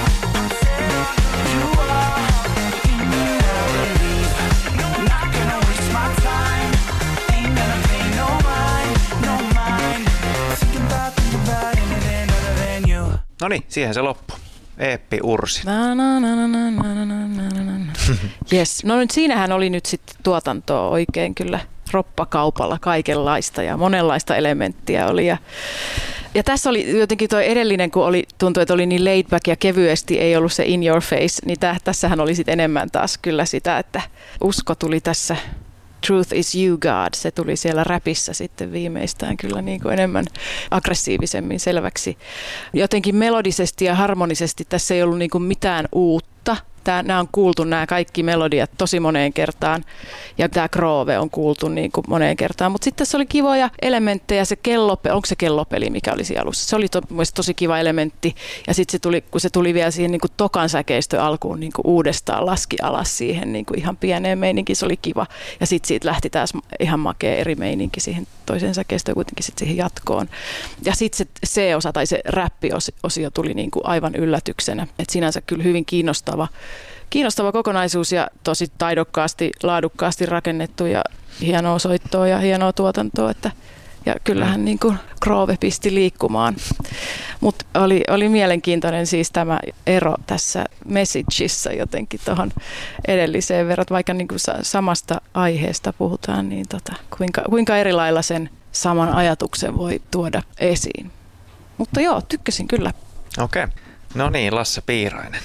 You are. In you I believe. Not gonna waste my time. Ain't gonna pay no mind, no mind. Thinking about, thinking about anything other than you. Noniin, siihen se loppu. Eeppi Ursi. Na, na, na, na, na, na, na, na, na. Yes. No nyt siinähän oli nyt sitten tuotantoa oikein kyllä roppakaupalla kaikenlaista ja monenlaista elementtiä oli. Ja, ja tässä oli jotenkin tuo edellinen, kun oli, tuntui, että oli niin laid back ja kevyesti, ei ollut se in your face, niin täh, tässähän oli sitten enemmän taas kyllä sitä, että usko tuli tässä. Truth is you, God. Se tuli siellä räpissä sitten viimeistään kyllä niin kuin enemmän aggressiivisemmin selväksi. Jotenkin melodisesti ja harmonisesti tässä ei ollut niin kuin mitään uutta. Tää, nämä on kuultu nämä kaikki melodiat tosi moneen kertaan ja tämä groove on kuultu niin kuin moneen kertaan. Mutta sitten tässä oli kivoja elementtejä, se kellopeli, onko se kellopeli mikä oli siellä alussa? Se oli to, tosi kiva elementti ja sitten se tuli, kun se tuli vielä siihen niin kuin tokan säkeistön alkuun niin kuin uudestaan laski alas siihen niin kuin ihan pieneen meininkiin, se oli kiva. Ja sitten siitä lähti taas ihan makea eri meininki siihen toiseen säkeistöön kuitenkin sitten siihen jatkoon. Ja sitten se C-osa tai se räppiosio tuli niin kuin aivan yllätyksenä. Et sinänsä kyllä hyvin kiinnostava. Kiinnostava kokonaisuus ja tosi taidokkaasti, laadukkaasti rakennettu ja hienoa soittoa ja hienoa tuotantoa. Että, ja kyllähän niin kuin groove pisti liikkumaan. Mutta oli, oli mielenkiintoinen siis tämä ero tässä messageissa jotenkin tuohon edelliseen verran. Vaikka niin kuin samasta aiheesta puhutaan, niin tota, kuinka, kuinka eri lailla sen saman ajatuksen voi tuoda esiin. Mutta joo, tykkäsin kyllä. Okei. Okay. No niin, Lasse Piirainen.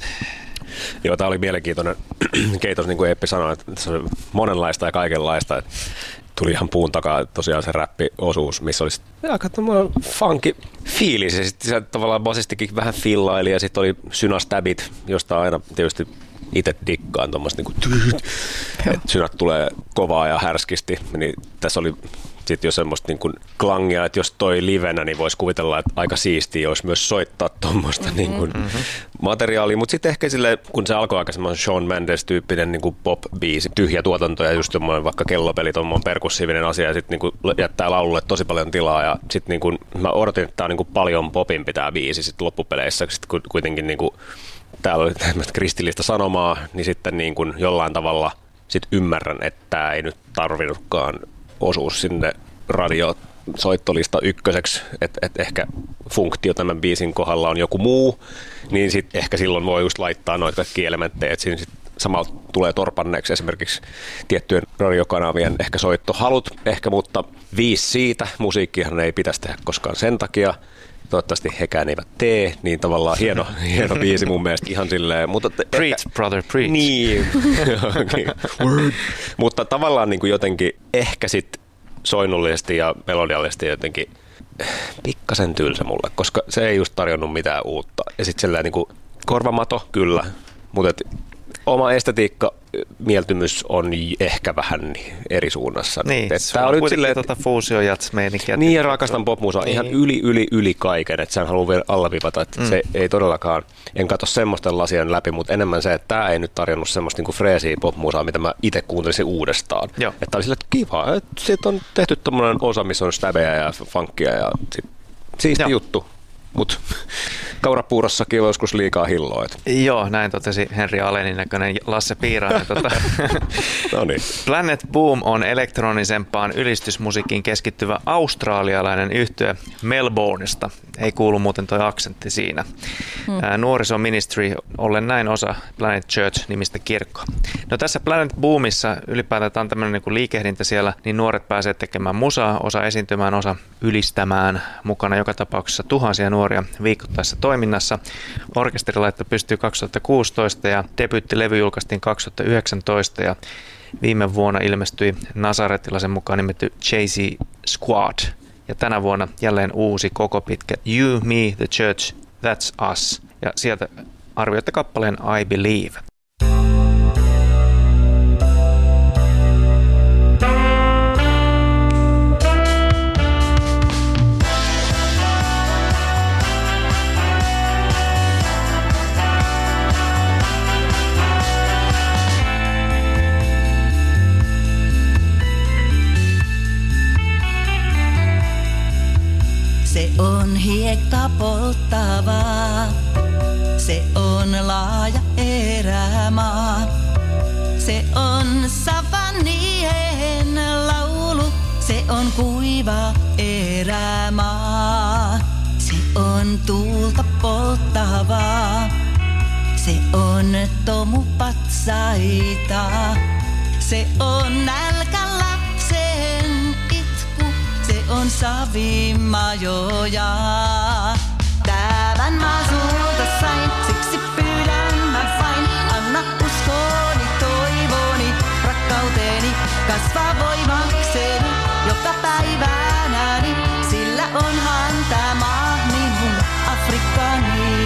Joo, tämä oli mielenkiintoinen keitos, niin kuin Eeppi sanoi, että se oli monenlaista ja kaikenlaista. Että tuli ihan puun takaa tosiaan se räppiosuus, missä oli aika funky fiilis. Ja sitten se tavallaan basistikin vähän fillaili ja sitten oli synastabit, josta aina tietysti itse dikkaan tuommoista, niin että synät tulee kovaa ja härskisti. Niin tässä oli sitten jo semmoista niin kuin klangia, että jos toi livenä, niin voisi kuvitella, että aika siistiä olisi myös soittaa tuommoista mm-hmm, niin kuin mm-hmm. materiaalia. Mutta sitten ehkä sille, kun se alkoi aika semmoinen Shawn Mendes-tyyppinen niin kuin pop-biisi, tyhjä tuotanto ja just semmoinen vaikka kellopeli, tuommoinen perkussiivinen asia ja sitten niin kuin jättää laululle tosi paljon tilaa. Ja sitten niin kuin, mä odotin, että tämä on niin kuin paljon popimpi tämä biisi sitten loppupeleissä, sitten kuitenkin niin kuin, täällä oli tämmöistä kristillistä sanomaa, niin sitten niin kuin jollain tavalla sit ymmärrän, että tämä ei nyt tarvinnutkaan osuus sinne radiosoittolista ykköseksi, että et ehkä funktio tämän biisin kohdalla on joku muu, niin sitten ehkä silloin voi just laittaa noita kaikki elementtejä, että siinä sit samalla tulee torpanneeksi esimerkiksi tiettyjen radiokanavien ehkä soittohalut, ehkä, mutta viisi siitä, musiikkihan ei pitäisi tehdä koskaan sen takia, toivottavasti hekään eivät tee, niin tavallaan hieno, hieno biisi mun mielestä ihan silleen. Mutta preach, ehkä, brother, preach. Niin, mutta tavallaan niin kuin jotenkin ehkä sitten soinnullisesti ja melodiallisesti jotenkin pikkasen tylsä mulle, koska se ei just tarjonnut mitään uutta. Ja sitten sellainen niin kuin korvamato, kyllä, mutta oma estetiikka, mieltymys on ehkä vähän eri suunnassa. Niin, se on kuitenkin silleen, tuota fuusiojats-meininkiä. Niin, ja rakastan popmusaa niin. Ihan yli, yli, yli kaiken. Että sen haluan vielä alleviivata, että mm. se ei todellakaan, en katso semmoisten lasien läpi, mutta enemmän se, että tämä ei nyt tarjonnut semmoista niinku freesiä popmusaa, mitä mä itse kuuntelisin uudestaan. Joo. Että oli silleen, että kiva, että siitä on tehty tommoinen osa, missä on stäbejä ja funkia ja sit, siisti Joo. juttu. Mutta kaurapuurossakin on joskus liikaa hilloa. Joo, näin totesi Henri Alenin näköinen Lasse Piirainen. Tota. No niin. Planet Boom on elektronisempaan ylistysmusiikkiin keskittyvä australialainen yhtye Melbourneista. Ei kuulu muuten toi aksentti siinä. Hmm. Nuoriso Ministry ollen näin osa Planet Church-nimistä kirkkoa. No tässä Planet Boomissa ylipäätään on tämmöinen niinku liikehdintä siellä, niin nuoret pääsee tekemään musaa, osa esiintymään, osa ylistämään, mukana joka tapauksessa tuhansia nuoria viikoittaisessa toiminnassa. Orkesterilaitto pystyy kaksituhattakuusitoista ja debyyttilevy julkaistiin kaksituhattayhdeksäntoista ja viime vuonna ilmestyi Nazaretilaisen mukaan nimetty Jay-Z Squad. Ja tänä vuonna jälleen uusi koko pitkä You, Me, The Church That's Us. Ja sieltä arvioitte kappaleen I Believe. Se on hiekka polttavaa, se on laaja erämaa. Se on savannien laulu, se on kuiva erämaa. Se on tuulta polttavaa, se on tomupatsaita. Se on nälkä lapsen itku, se on savimajoja. Tämän mä sulta sain, siksi pyydän mä vain. Anna uskoni, toivoni, rakkauteeni, kasvaa voimakseni joka päivänäni. Sillä onhan tää maa minun Afrikkani.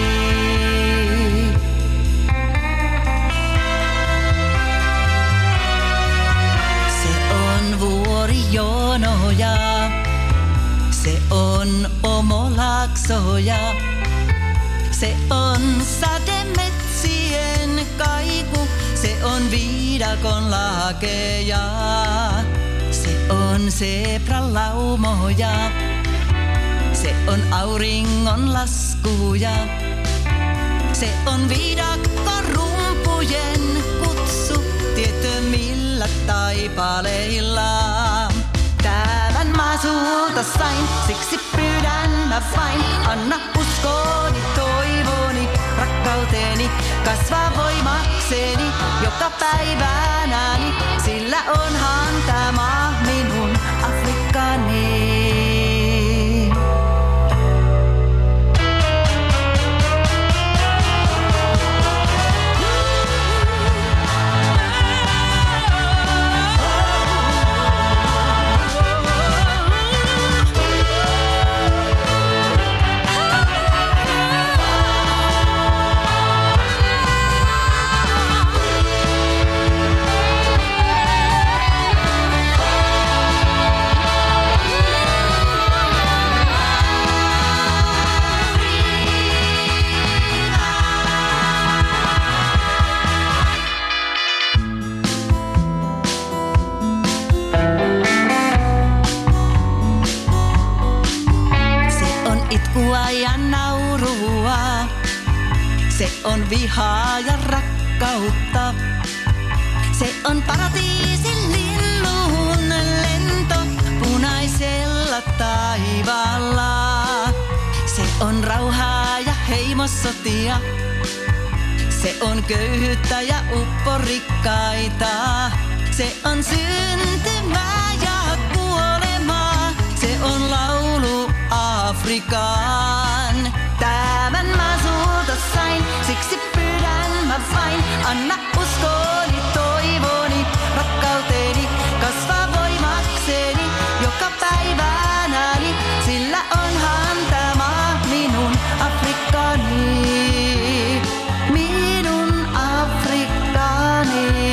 Se on vuorijonoja, se on omolaksoja, se on sademetsien kaiku, se on viidakon lakeja, se on zebralaumoja, se on auringon laskuja, se on viidakon rumpujen kutsu tiettömillä taipaleilla. Tämän mä sulta sain, siksi pyydän mä vain. Anna uskoni, toivoni, rakkauteeni, kasvaa voimakseni joka päivänäni. Sillä onhan tää maa minun Afrikkani. Ja naurua, se on vihaa ja rakkautta. Se on paratiisin linnun lento punaisella taivaalla. Se on rauhaa ja heimossotia. Se on köyhyyttä ja upporikkaita. Se on syntymää ja kuolemaa. Se on laulu Afrikaan. Tämän mä sulta sain, siksi pyydän mä vain. Anna uskoni, toivoni, rakkauteeni, kasvaa voimakseni joka päivänäni. Sillä onhan tää maa minun Afrikkani. Minun Afrikkani.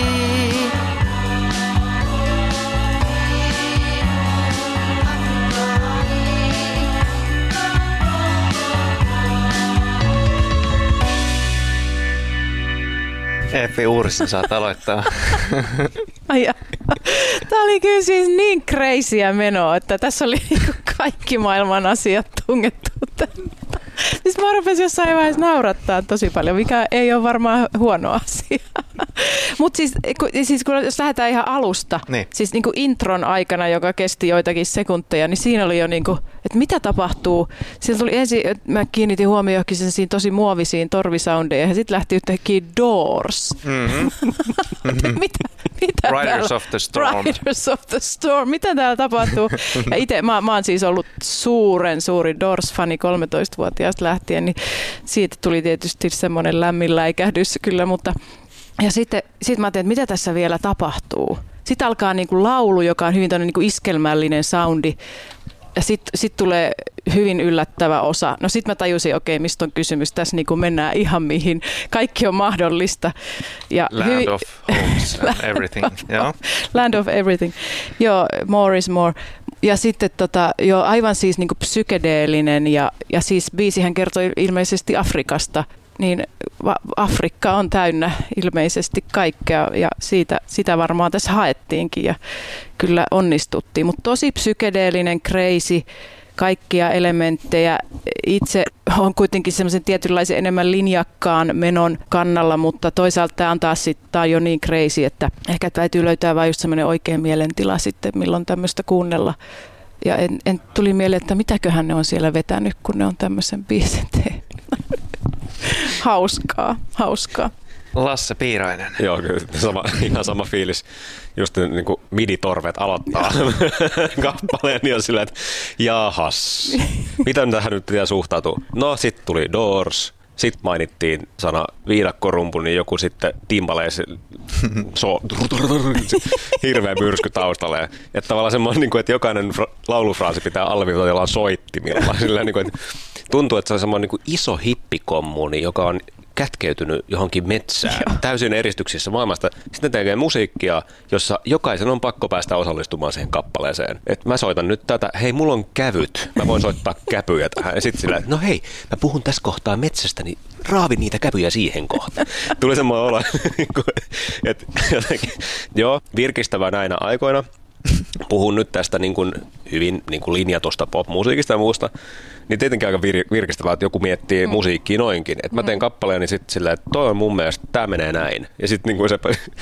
Effi Uurissa saat aloittaa. Ai, tämä oli kyllä siis niin crazyä menoa, että tässä oli kaikki maailman asiat tungettu. Siis mä rupesin jossain vaiheessa naurattaa tosi paljon, mikä ei ole varmaan huono asia. Mutta siis, siis kun, jos lähdetään ihan alusta, niin. Siis niin kuin intron aikana, joka kesti joitakin sekunteja, niin siinä oli jo, niin kuin, että mitä tapahtuu. Siellä tuli ensin, mä kiinnitin huomioon johonkin sen tosi muovisiin torvisoundeja, ja sitten lähti yhtäkkiä Doors. Mm-hmm. mitä, mitä Riders of the Storm. Riders of the Storm. Mitä täällä tapahtuu? Ja itse, mä, mä oon siis ollut suuren suuri Doors-fani kolmetoistavuotiaasta lähtien, niin siitä tuli tietysti semmoinen lämmin läikähdys kyllä, mutta ja sitten sit mä ajattelin, että mitä tässä vielä tapahtuu. Sitten alkaa niinku laulu, joka on hyvin niin kuin iskelmällinen soundi. Ja sitten sit tulee hyvin yllättävä osa. No sitten mä tajusin, okei, okay, mistä on kysymys. Tässä niin kuin mennään ihan mihin. Kaikki on mahdollista. Ja Land hyvin, of homes and everything. Joo. Land of everything. Joo, more is more. Ja sitten tota, jo aivan siis niin kuin psykedeellinen ja, ja siis biisihän kertoi ilmeisesti Afrikasta. Niin Afrikka on täynnä ilmeisesti kaikkea ja siitä, sitä varmaan tässä haettiinkin ja kyllä onnistuttiin. Mutta tosi psykedeellinen, crazy, kaikkia elementtejä. Itse on kuitenkin semmoisen tietynlaisen enemmän linjakkaan menon kannalla, mutta toisaalta tämä on taas sit, tää on jo niin crazy, että ehkä täytyy löytää vain just semmoinen oikea mielentila sitten, milloin tämmöistä kuunnella. Ja en, en tuli mieleen, että mitäköhän ne on siellä vetänyt, kun ne on tämmöisen biisin tehnyt. Hauskaa, hauskaa. Lasse Piirainen. Joo, kyllä sama, ihan sama fiilis. Just niin kuin midi-torvet aloittaa kappaleen ja silleen, että jahas, miten tähän nyt pitää suhtautua? No, sitten tuli Doors, sitten mainittiin sana viidakkorumpu, niin joku sitten timbalees, so, hirveä myrsky taustalle. Että tavallaan semmoinen, että jokainen laulufraasi pitää alleviivata jollain soittimilla. Silleen, että tuntuu, että se on semmoinen iso hippikommuni, joka on kätkeytynyt johonkin metsään, Joo. täysin eristyksissä maailmasta. Sitten tekee musiikkia, jossa jokaisen on pakko päästä osallistumaan siihen kappaleeseen. Et mä soitan nyt tätä, hei, mulla on kävyt, mä voin soittaa käpyjä tähän. Ja sitten sillä, no hei, mä puhun tässä kohtaa metsästä, niin raavi niitä käpyjä siihen kohtaan. Tuli semmoinen olo, että jotenkin, joo, virkistävää näinä aikoina. Puhun nyt tästä niin kuin hyvin niin kuin linjatusta pop-musiikista ja muusta, niin tietenkin aika vir- virkistävää, että joku miettii mm. musiikkia noinkin. Että mä teen kappaleen, niin sitten silleen, että toi on mun mielestä, tää menee näin. Ja sitten niin se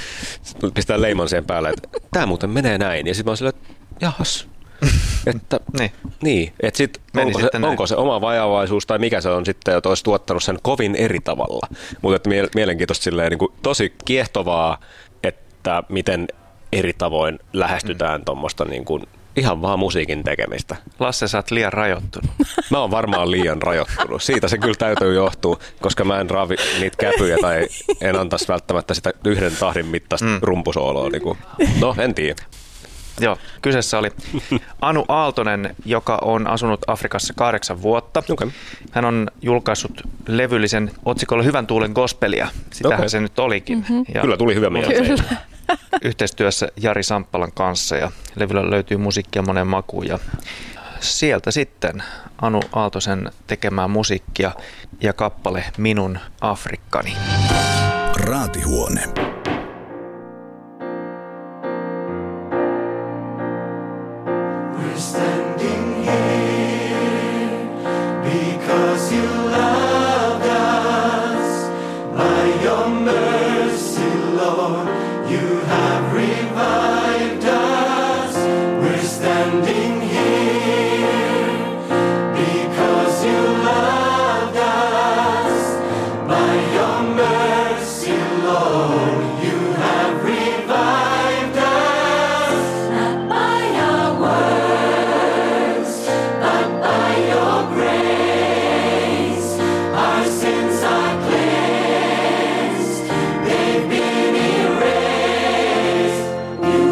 pistää leiman siihen päälle, että tää muuten menee näin. Ja sitten mä oon silleen, että jahas. Että, niin. niin, että sit onko, se, onko se oma vajavaisuus tai mikä se on sitten, että olisi tuottanut sen kovin eri tavalla. Mutta mielenkiintoista silleen niin kuin tosi kiehtovaa, että miten eri tavoin lähestytään mm. tuommoista niin kuin ihan vaan musiikin tekemistä. Lasse, sä oot liian rajoittunut. Mä oon varmaan liian rajoittunut. Siitä se kyllä täytyy johtua, koska mä en raavi niitä käpyjä tai en antaisi välttämättä sitä yhden tahdin mittaista mm. rumpusooloa. Niin kuin. No, en tiedä. Joo, kyseessä oli Anu Aaltonen, joka on asunut Afrikassa kahdeksan vuotta. Okay. Hän on julkaissut levyllisen otsikolla Hyvän tuulen gospelia. Sitähän okay. se nyt olikin. Mm-hmm. Ja kyllä tuli hyvä mieleen. Yhteistyössä Jari Samppalan kanssa ja levyllä löytyy musiikkia moneen makuun ja sieltä sitten Anu Aaltosen tekemää musiikkia ja kappale Minun Afrikkani. Raatihuone. You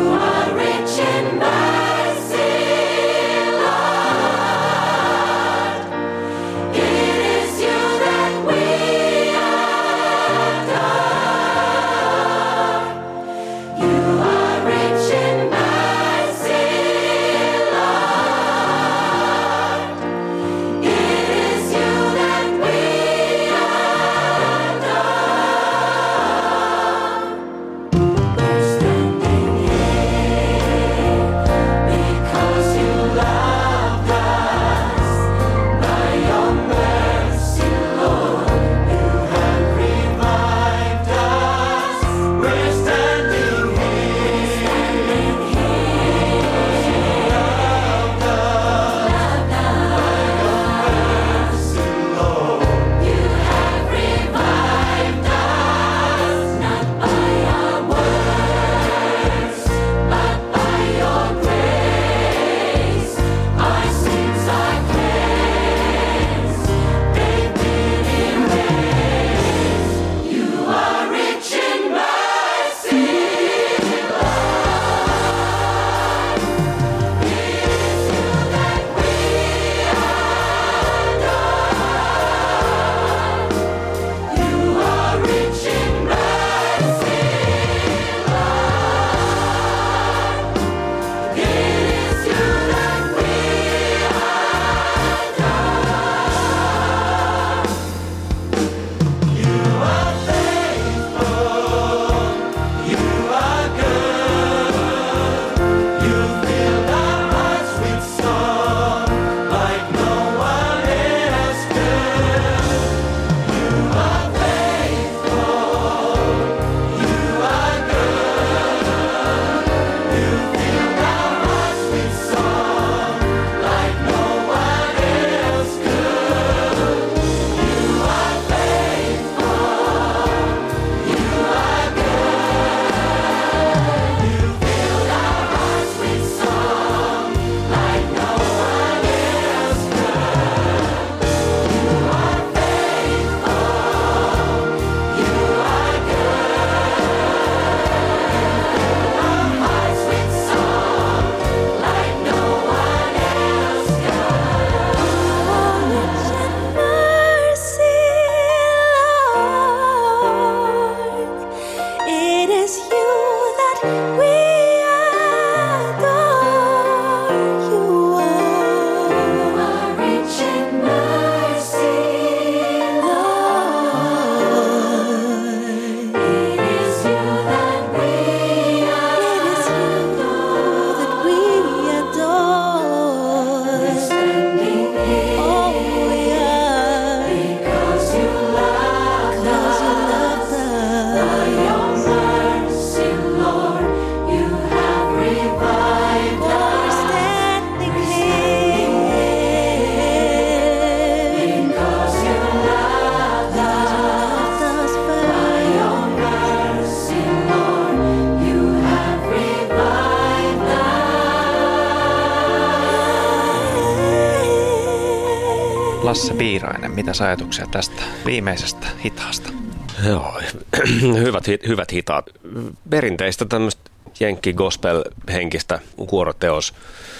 Lasse Piirainen, mitä ajatuksia tästä viimeisestä hitaasta? Joo, hyvät, hyvät hitaat. Perinteistä tämmöistä jenkki gospel henkistä kuoroteos.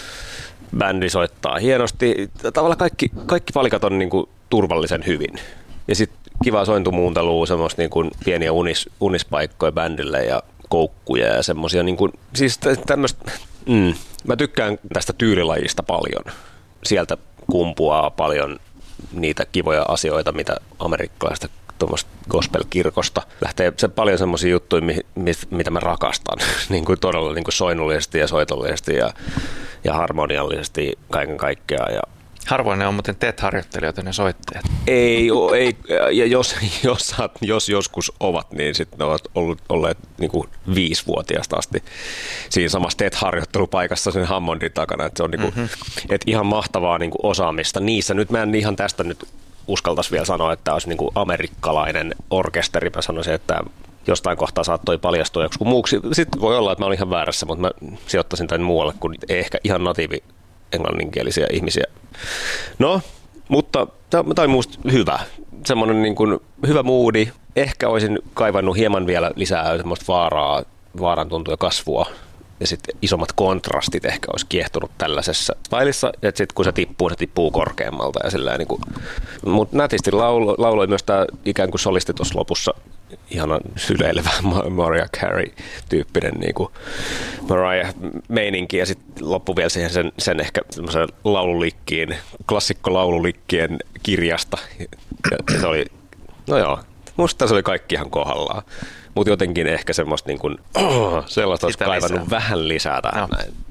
Bändi soittaa hienosti. Tavallaan kaikki, kaikki palikat on niin kuin turvallisen hyvin. Ja sitten kiva sointumuuntelua, semmoista niin kuin pieniä unis, unispaikkoja bändille ja koukkuja ja semmoisia. Niin kuin, siis tämmöistä, mm, mä tykkään tästä tyylilajista paljon. Sieltä kumpuaa paljon niitä kivoja asioita, mitä amerikkalaista tuommoista gospel-kirkosta lähtee se paljon semmoisia juttuja, mi, mi, mitä mä rakastan, niin kuin todella niin kuin soinnullisesti ja soitollisesti ja, ja harmoniallisesti kaiken kaikkiaan. Ja harvoin ne on muuten teet-harjoittelijoita, ne soittajat. Ei, ei ja jos, jos, jos joskus ovat, niin sitten ne ovat ollut, olleet niin kuin viisivuotiaasta asti siinä samassa teet-harjoittelupaikassa sen Hammondin takana. Että se on niin kuin, mm-hmm. et ihan mahtavaa niin kuin osaamista niissä. Nyt mä en ihan tästä nyt uskaltaisi vielä sanoa, että tämä olisi niin kuin amerikkalainen orkesteri. Mä sanoisin, että jostain kohtaa saattoi paljastua joku muuksi. Sitten voi olla, että mä olin ihan väärässä, mutta mä sijoittaisin tämän muualle kuin ei ehkä ihan natiivi englanninkielisiä ihmisiä. No, mutta tämä on minusta hyvä. Semmoinen niin kuin hyvä moodi. Ehkä olisin kaivannut hieman vielä lisää semmoista vaaraa, vaaran tuntua kasvua. Ja sitten isommat kontrastit ehkä olisi kiehtunut tällaisessa stylissa. Ja sitten kun se tippuu, se tippuu korkeammalta. Ja sillä niin kuin, mutta nätisti laulo, lauloi myös tämä ikään kuin solisti tuossa lopussa. Ihana syleilevä Mariah Carey-tyyppinen niin kuin Mariah-meininki. Ja sitten loppu vielä siihen sen, sen ehkä semmoisen laululikkiin, klassikko laululikkien kirjasta. Ja se oli, no joo, musta se oli kaikki ihan kohdallaan. Mutta jotenkin ehkä semmoista niin kuin, oh, sellaista olisi kaivannut lisää. Vähän lisää tähän no. näin.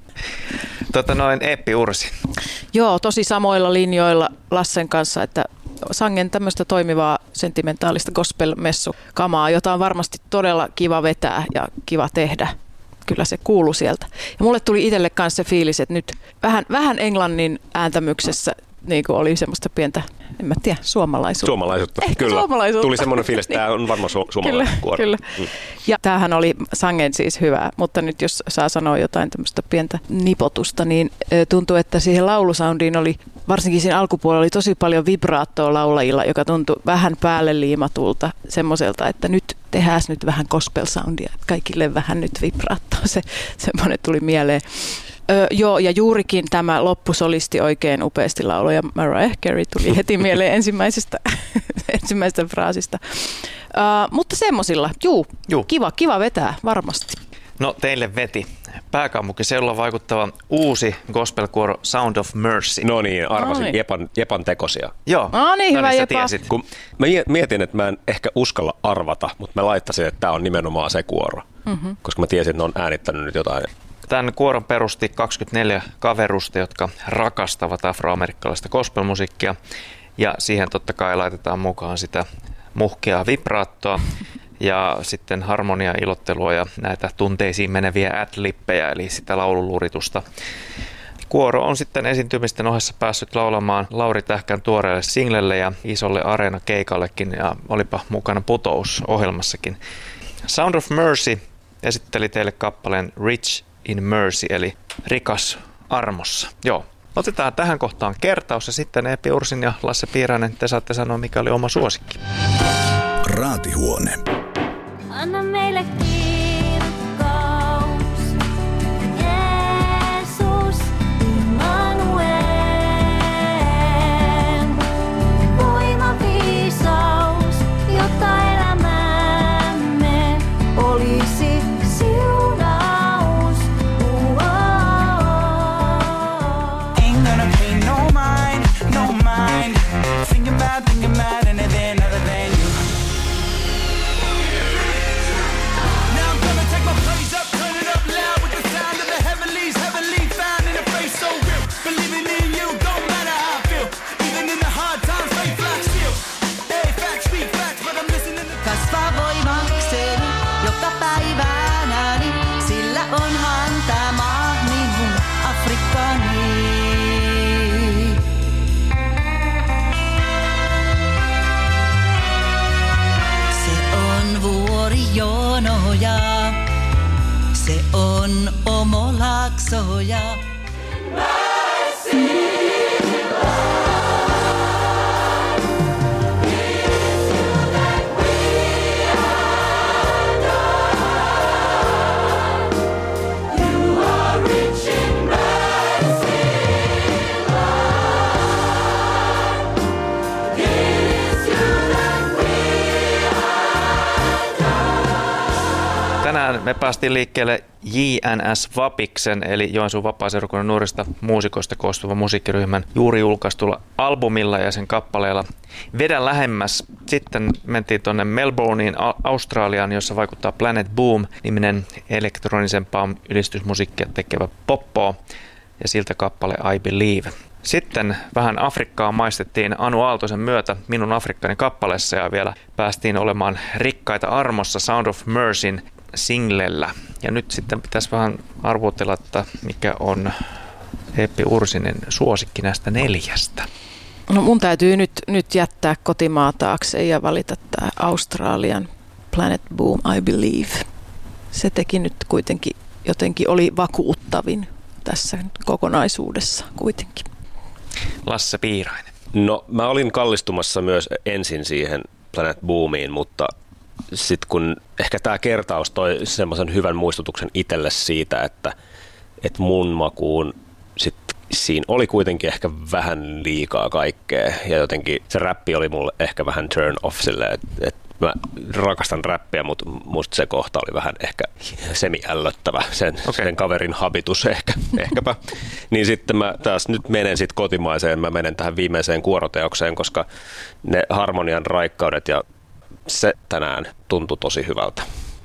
Tota noin Eeppi Ursi. Joo, tosi samoilla linjoilla Lassen kanssa, että sangen tämmöistä toimivaa sentimentaalista gospel-messukamaa, jota on varmasti todella kiva vetää ja kiva tehdä. Kyllä se kuuluu sieltä. Ja mulle tuli itselle kanssa se fiilis, että nyt vähän, vähän englannin ääntämyksessä niin kuin oli semmoista pientä, en mä tiedä, suomalaisuutta. Suomalaisuutta, Ehkä kyllä. Suomalaisuutta. Tuli semmoinen fiilis, että tämä on varmaan su- suomalainen kyllä, kuoro. Kyllä. Mm. Ja tämähän oli sangen siis hyvää, mutta nyt jos saa sanoa jotain tämmöistä pientä nipotusta, niin tuntuu, että siihen laulusoundiin oli, varsinkin siinä alkupuolella oli tosi paljon vibraattoa laulajilla, joka tuntui vähän päälle liimatulta semmoiselta, että nyt tehdään nyt vähän gospel soundia, kaikille vähän nyt vibraattoa, se semmoinen tuli mieleen. Öö, joo, ja juurikin tämä loppusolisti oikein upeasti lauloi, ja Mariah Carey tuli heti mieleen ensimmäisestä, ensimmäisestä fraasista. Öö, mutta semmosilla, juu, juu, kiva, kiva vetää, varmasti. No teille veti. Pääkaupunkiseudulla vaikuttava uusi gospelkuoro Sound of Mercy. No niin, arvasin. No niin. Jepan, Jepan tekosia. Joo. No niin, hyvä no niin, Jepa. Kun mä mietin, että mä en ehkä uskalla arvata, mutta mä laittaisin, että tämä on nimenomaan se kuoro. Mm-hmm. Koska mä tiesin, että ne on äänittänyt nyt jotain. Tämän kuoron perusti kaksikymmentäneljä kaverusta, jotka rakastavat afroamerikkalaista gospelmusiikkia. Ja siihen totta kai laitetaan mukaan sitä muhkeaa vibraattoa ja sitten harmonia, ilottelua ja näitä tunteisiin meneviä ad-lippejä, eli sitä laululuritusta. Kuoro on sitten esiintymisten ohessa päässyt laulamaan Lauri Tähkän tuoreelle singlelle ja isolle areenakeikallekin, ja olipa mukana Putous-ohjelmassakin. Sound of Mercy esitteli teille kappaleen Rich in Mercy, eli rikas armossa. Joo. Otetaan tähän kohtaan kertaus ja sitten Eeppi Ursin ja Lasse Piirainen, te saatte sanoa, mikä oli oma suosikki. Raatihuone. Anna meille kirkkaus, Jeesus, Immanuel. Voima, viisaus, jotta elämämme olisi siunaus. Ain't gonna pay no mind, no mind. Thinking about, thinking about anything other than you. Now I'm gonna take my praise up, turn it up loud with the sound of the heavenlies, heavenly found in a place so real. Believing in you, don't matter how I feel. Even in the hard times, faith flags still. Hey, facts speak facts, but I'm listening to... Kasva voimakseni joka päivänäni, sillä onhan tämä minun Afrikkani. Se on vuorijonoja, se on omolaksoja. me päästiin liikkeelle J N S Vapiksen, eli Joensuun vapaaseurakunnan nuorista muusikoista koostuva musiikkiryhmän juuri julkaistulla albumilla ja sen kappaleella Vedä lähemmäs. Sitten mentiin tuonne Melbourneen, Australiaan, jossa vaikuttaa Planet Boom-niminen elektronisempaa ylistysmusiikkia tekevä poppo ja siltä kappale I Believe. Sitten vähän Afrikkaa maistettiin Anu Aaltosen myötä Minun Afrikkani kappaleessa ja vielä päästiin olemaan rikkaita armossa Sound of Mercyn singlellä. Ja nyt sitten pitäisi vähän arvotella, että mikä on Eeppi Ursinen suosikki näistä neljästä. No mun täytyy nyt, nyt jättää kotimaa taakse ja valita tämä Australian Planet Boom I Believe. Se teki nyt kuitenkin jotenkin oli vakuuttavin tässä kokonaisuudessa kuitenkin. Lasse Piirainen. No mä olin kallistumassa myös ensin siihen Planet Boomiin, mutta sitten kun ehkä tämä kertaus toi semmoisen hyvän muistutuksen itselle siitä, että, että mun makuun sit siinä oli kuitenkin ehkä vähän liikaa kaikkea ja jotenkin se räppi oli mulle ehkä vähän turn off silleen, että, että mä rakastan räppiä, mutta musta se kohta oli vähän ehkä semi-ällöttävä, sen, okay. sen kaverin habitus ehkä, ehkäpä. Niin sitten mä taas nyt menen sit kotimaiseen, mä menen tähän viimeiseen kuoroteokseen, koska ne harmonian raikkaudet ja se tänään tuntui tosi hyvältä.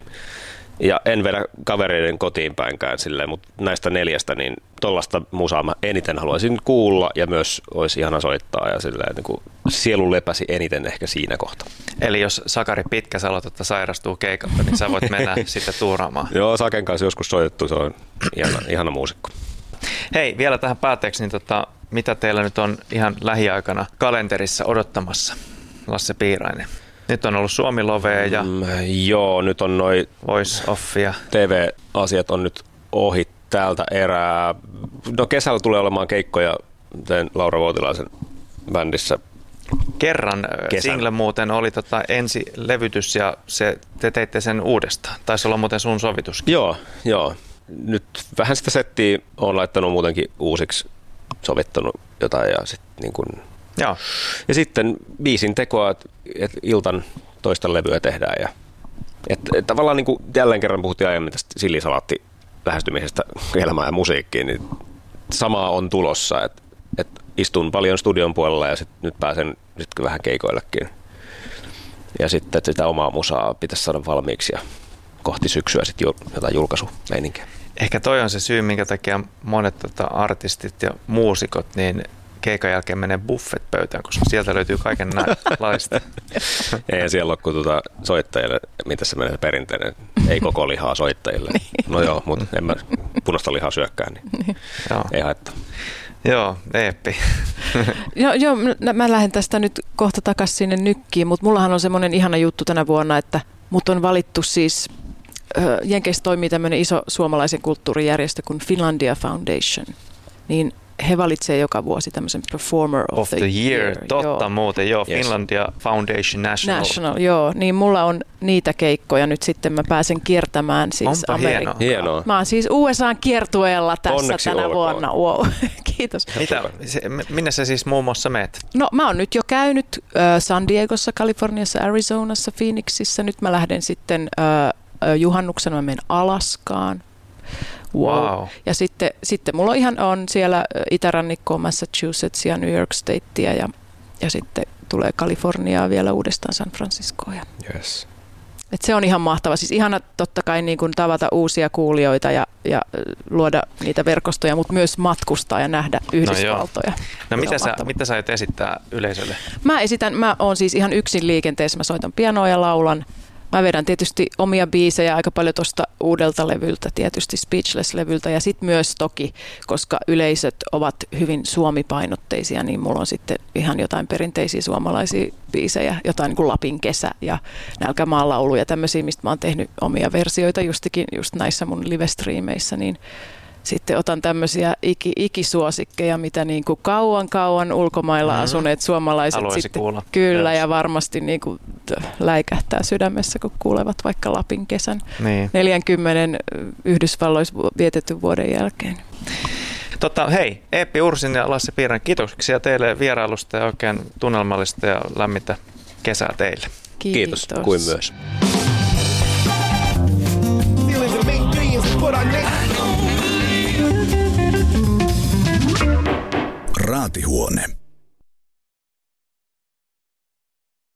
Ja en vedä kavereiden kotiin päinkään silleen, mutta näistä neljästä, niin tollaista musaa mä eniten haluaisin kuulla ja myös olisi ihana soittaa ja silleen niin kuin sielu lepäsi eniten ehkä siinä kohtaa. Eli jos Sakari Pitkäsalototta sairastuu keikalta, niin sä voit mennä sitten tuuraamaan. Joo, Saken kanssa joskus soitettu, se on ihana, ihana muusikko. Hei, vielä tähän päätteeksi, niin tota, mitä teillä nyt on ihan lähiaikana kalenterissa odottamassa, Lasse Piirainen? Nyt on ollut Suomi Lovea ja mm, joo, nyt on noi Voice Offia. T V-asiat on nyt ohi täältä erää. No kesällä tulee olemaan keikkoja teen Laura Vuotilaisen bändissä. Kerran Kesän. single muuten oli tota ensi levytys ja se, te teitte sen uudestaan. Taisi olla muuten sun sovituskin. Joo, joo. Nyt vähän sitä settiä on laittanut muutenkin uusiksi, sovittanut jotain ja sitten niin kuin Joo. ja sitten biisin tekoa, että et iltan toista levyä tehdään. Ja, et, et tavallaan niin kuin jälleen kerran puhuttiin aiemmin tästä sillisalaatti lähestymisestä elämään ja musiikkiin, niin samaa on tulossa. Et, et istun paljon studion puolella ja sit nyt pääsen sit vähän keikoillekin. Ja sitten sitä omaa musaa pitäisi saada valmiiksi ja kohti syksyä sitten jotain julkaisumeininkiä. Ehkä toi on se syy, minkä takia monet tota, artistit ja muusikot niin keikan jälkeen menee buffet pöytään, koska sieltä löytyy kaikenlaista. Ei siellä ole kuin tuota soittajille, mitä se menee perinteinen, ei koko lihaa soittajille. No joo, mutta en mä punaista lihaa syökkään, niin ei haittaa. Joo, Eeppi. joo, joo, mä lähden tästä nyt kohta takaisin sinne nykkiin, mutta mullahan on semmoinen ihana juttu tänä vuonna, että mut on valittu siis, Jenkeissä toimii tämmöinen iso suomalaisen kulttuurijärjestö kuin Finlandia Foundation, niin he valitsee joka vuosi tämmöisen Performer of, of the, the Year. year. Totta joo. muuten, joo. Yes. Finlandia Foundation National. National, joo. Niin mulla on niitä keikkoja nyt sitten. Mä pääsen kiertämään siis Amerikkaan. Hienoa. Mä oon siis U S A:n kiertueella tässä Onneksi tänä olkoon. vuonna. Wow. Kiitos. Mitä, se, minne sä siis muun muassa meet? No mä oon nyt jo käynyt äh, San Diegossa, Kaliforniassa, Arizonassa, Phoenixissa. Nyt mä lähden sitten äh, juhannuksena, mä menen Alaskaan. Wow. wow. Ja sitten, sitten mulla ihan on siellä itärannikkoa, Massachusetts ja New York Statea ja, ja sitten tulee Kaliforniaa vielä uudestaan San Franciscoa. Yes. Et se on ihan mahtava. Siis ihana totta kai niin kuin tavata uusia kuulijoita ja, ja luoda niitä verkostoja, mutta myös matkustaa ja nähdä Yhdysvaltoja. No, no mitä, sä, mitä sä aiot esittää yleisölle? Mä esitän, mä oon siis ihan yksin liikenteessä, mä soitan pianoa ja laulan. Mä vedän tietysti omia biisejä aika paljon tuosta uudelta levyltä, tietysti Speechless-levyltä ja sitten myös toki, koska yleisöt ovat hyvin suomipainotteisia, niin mulla on sitten ihan jotain perinteisiä suomalaisia biisejä, jotain niin kuin Lapin kesä ja Nälkämaan laulu ja tämmöisiä, mistä mä oon tehnyt omia versioita justikin just näissä mun live-striimeissä, niin sitten otan tämmöisiä iki, ikisuosikkeja, mitä niin kuin kauan kauan ulkomailla mm-hmm. asuneet suomalaiset haluaisi sitten kuulla. Kyllä yes. ja varmasti niin kuin läikähtää sydämessä, kun kuulevat vaikka Lapin kesän niin. neljänkymmenen Yhdysvalloissa vietetyn vuoden jälkeen. Tota, hei, Eeppi Ursinen ja Lasse Piirainen, kiitoksia teille vierailusta ja oikein tunnelmallista ja lämmintä kesää teille. Kiitos. Kiitos, kuin myös. Feeling Raatihuone.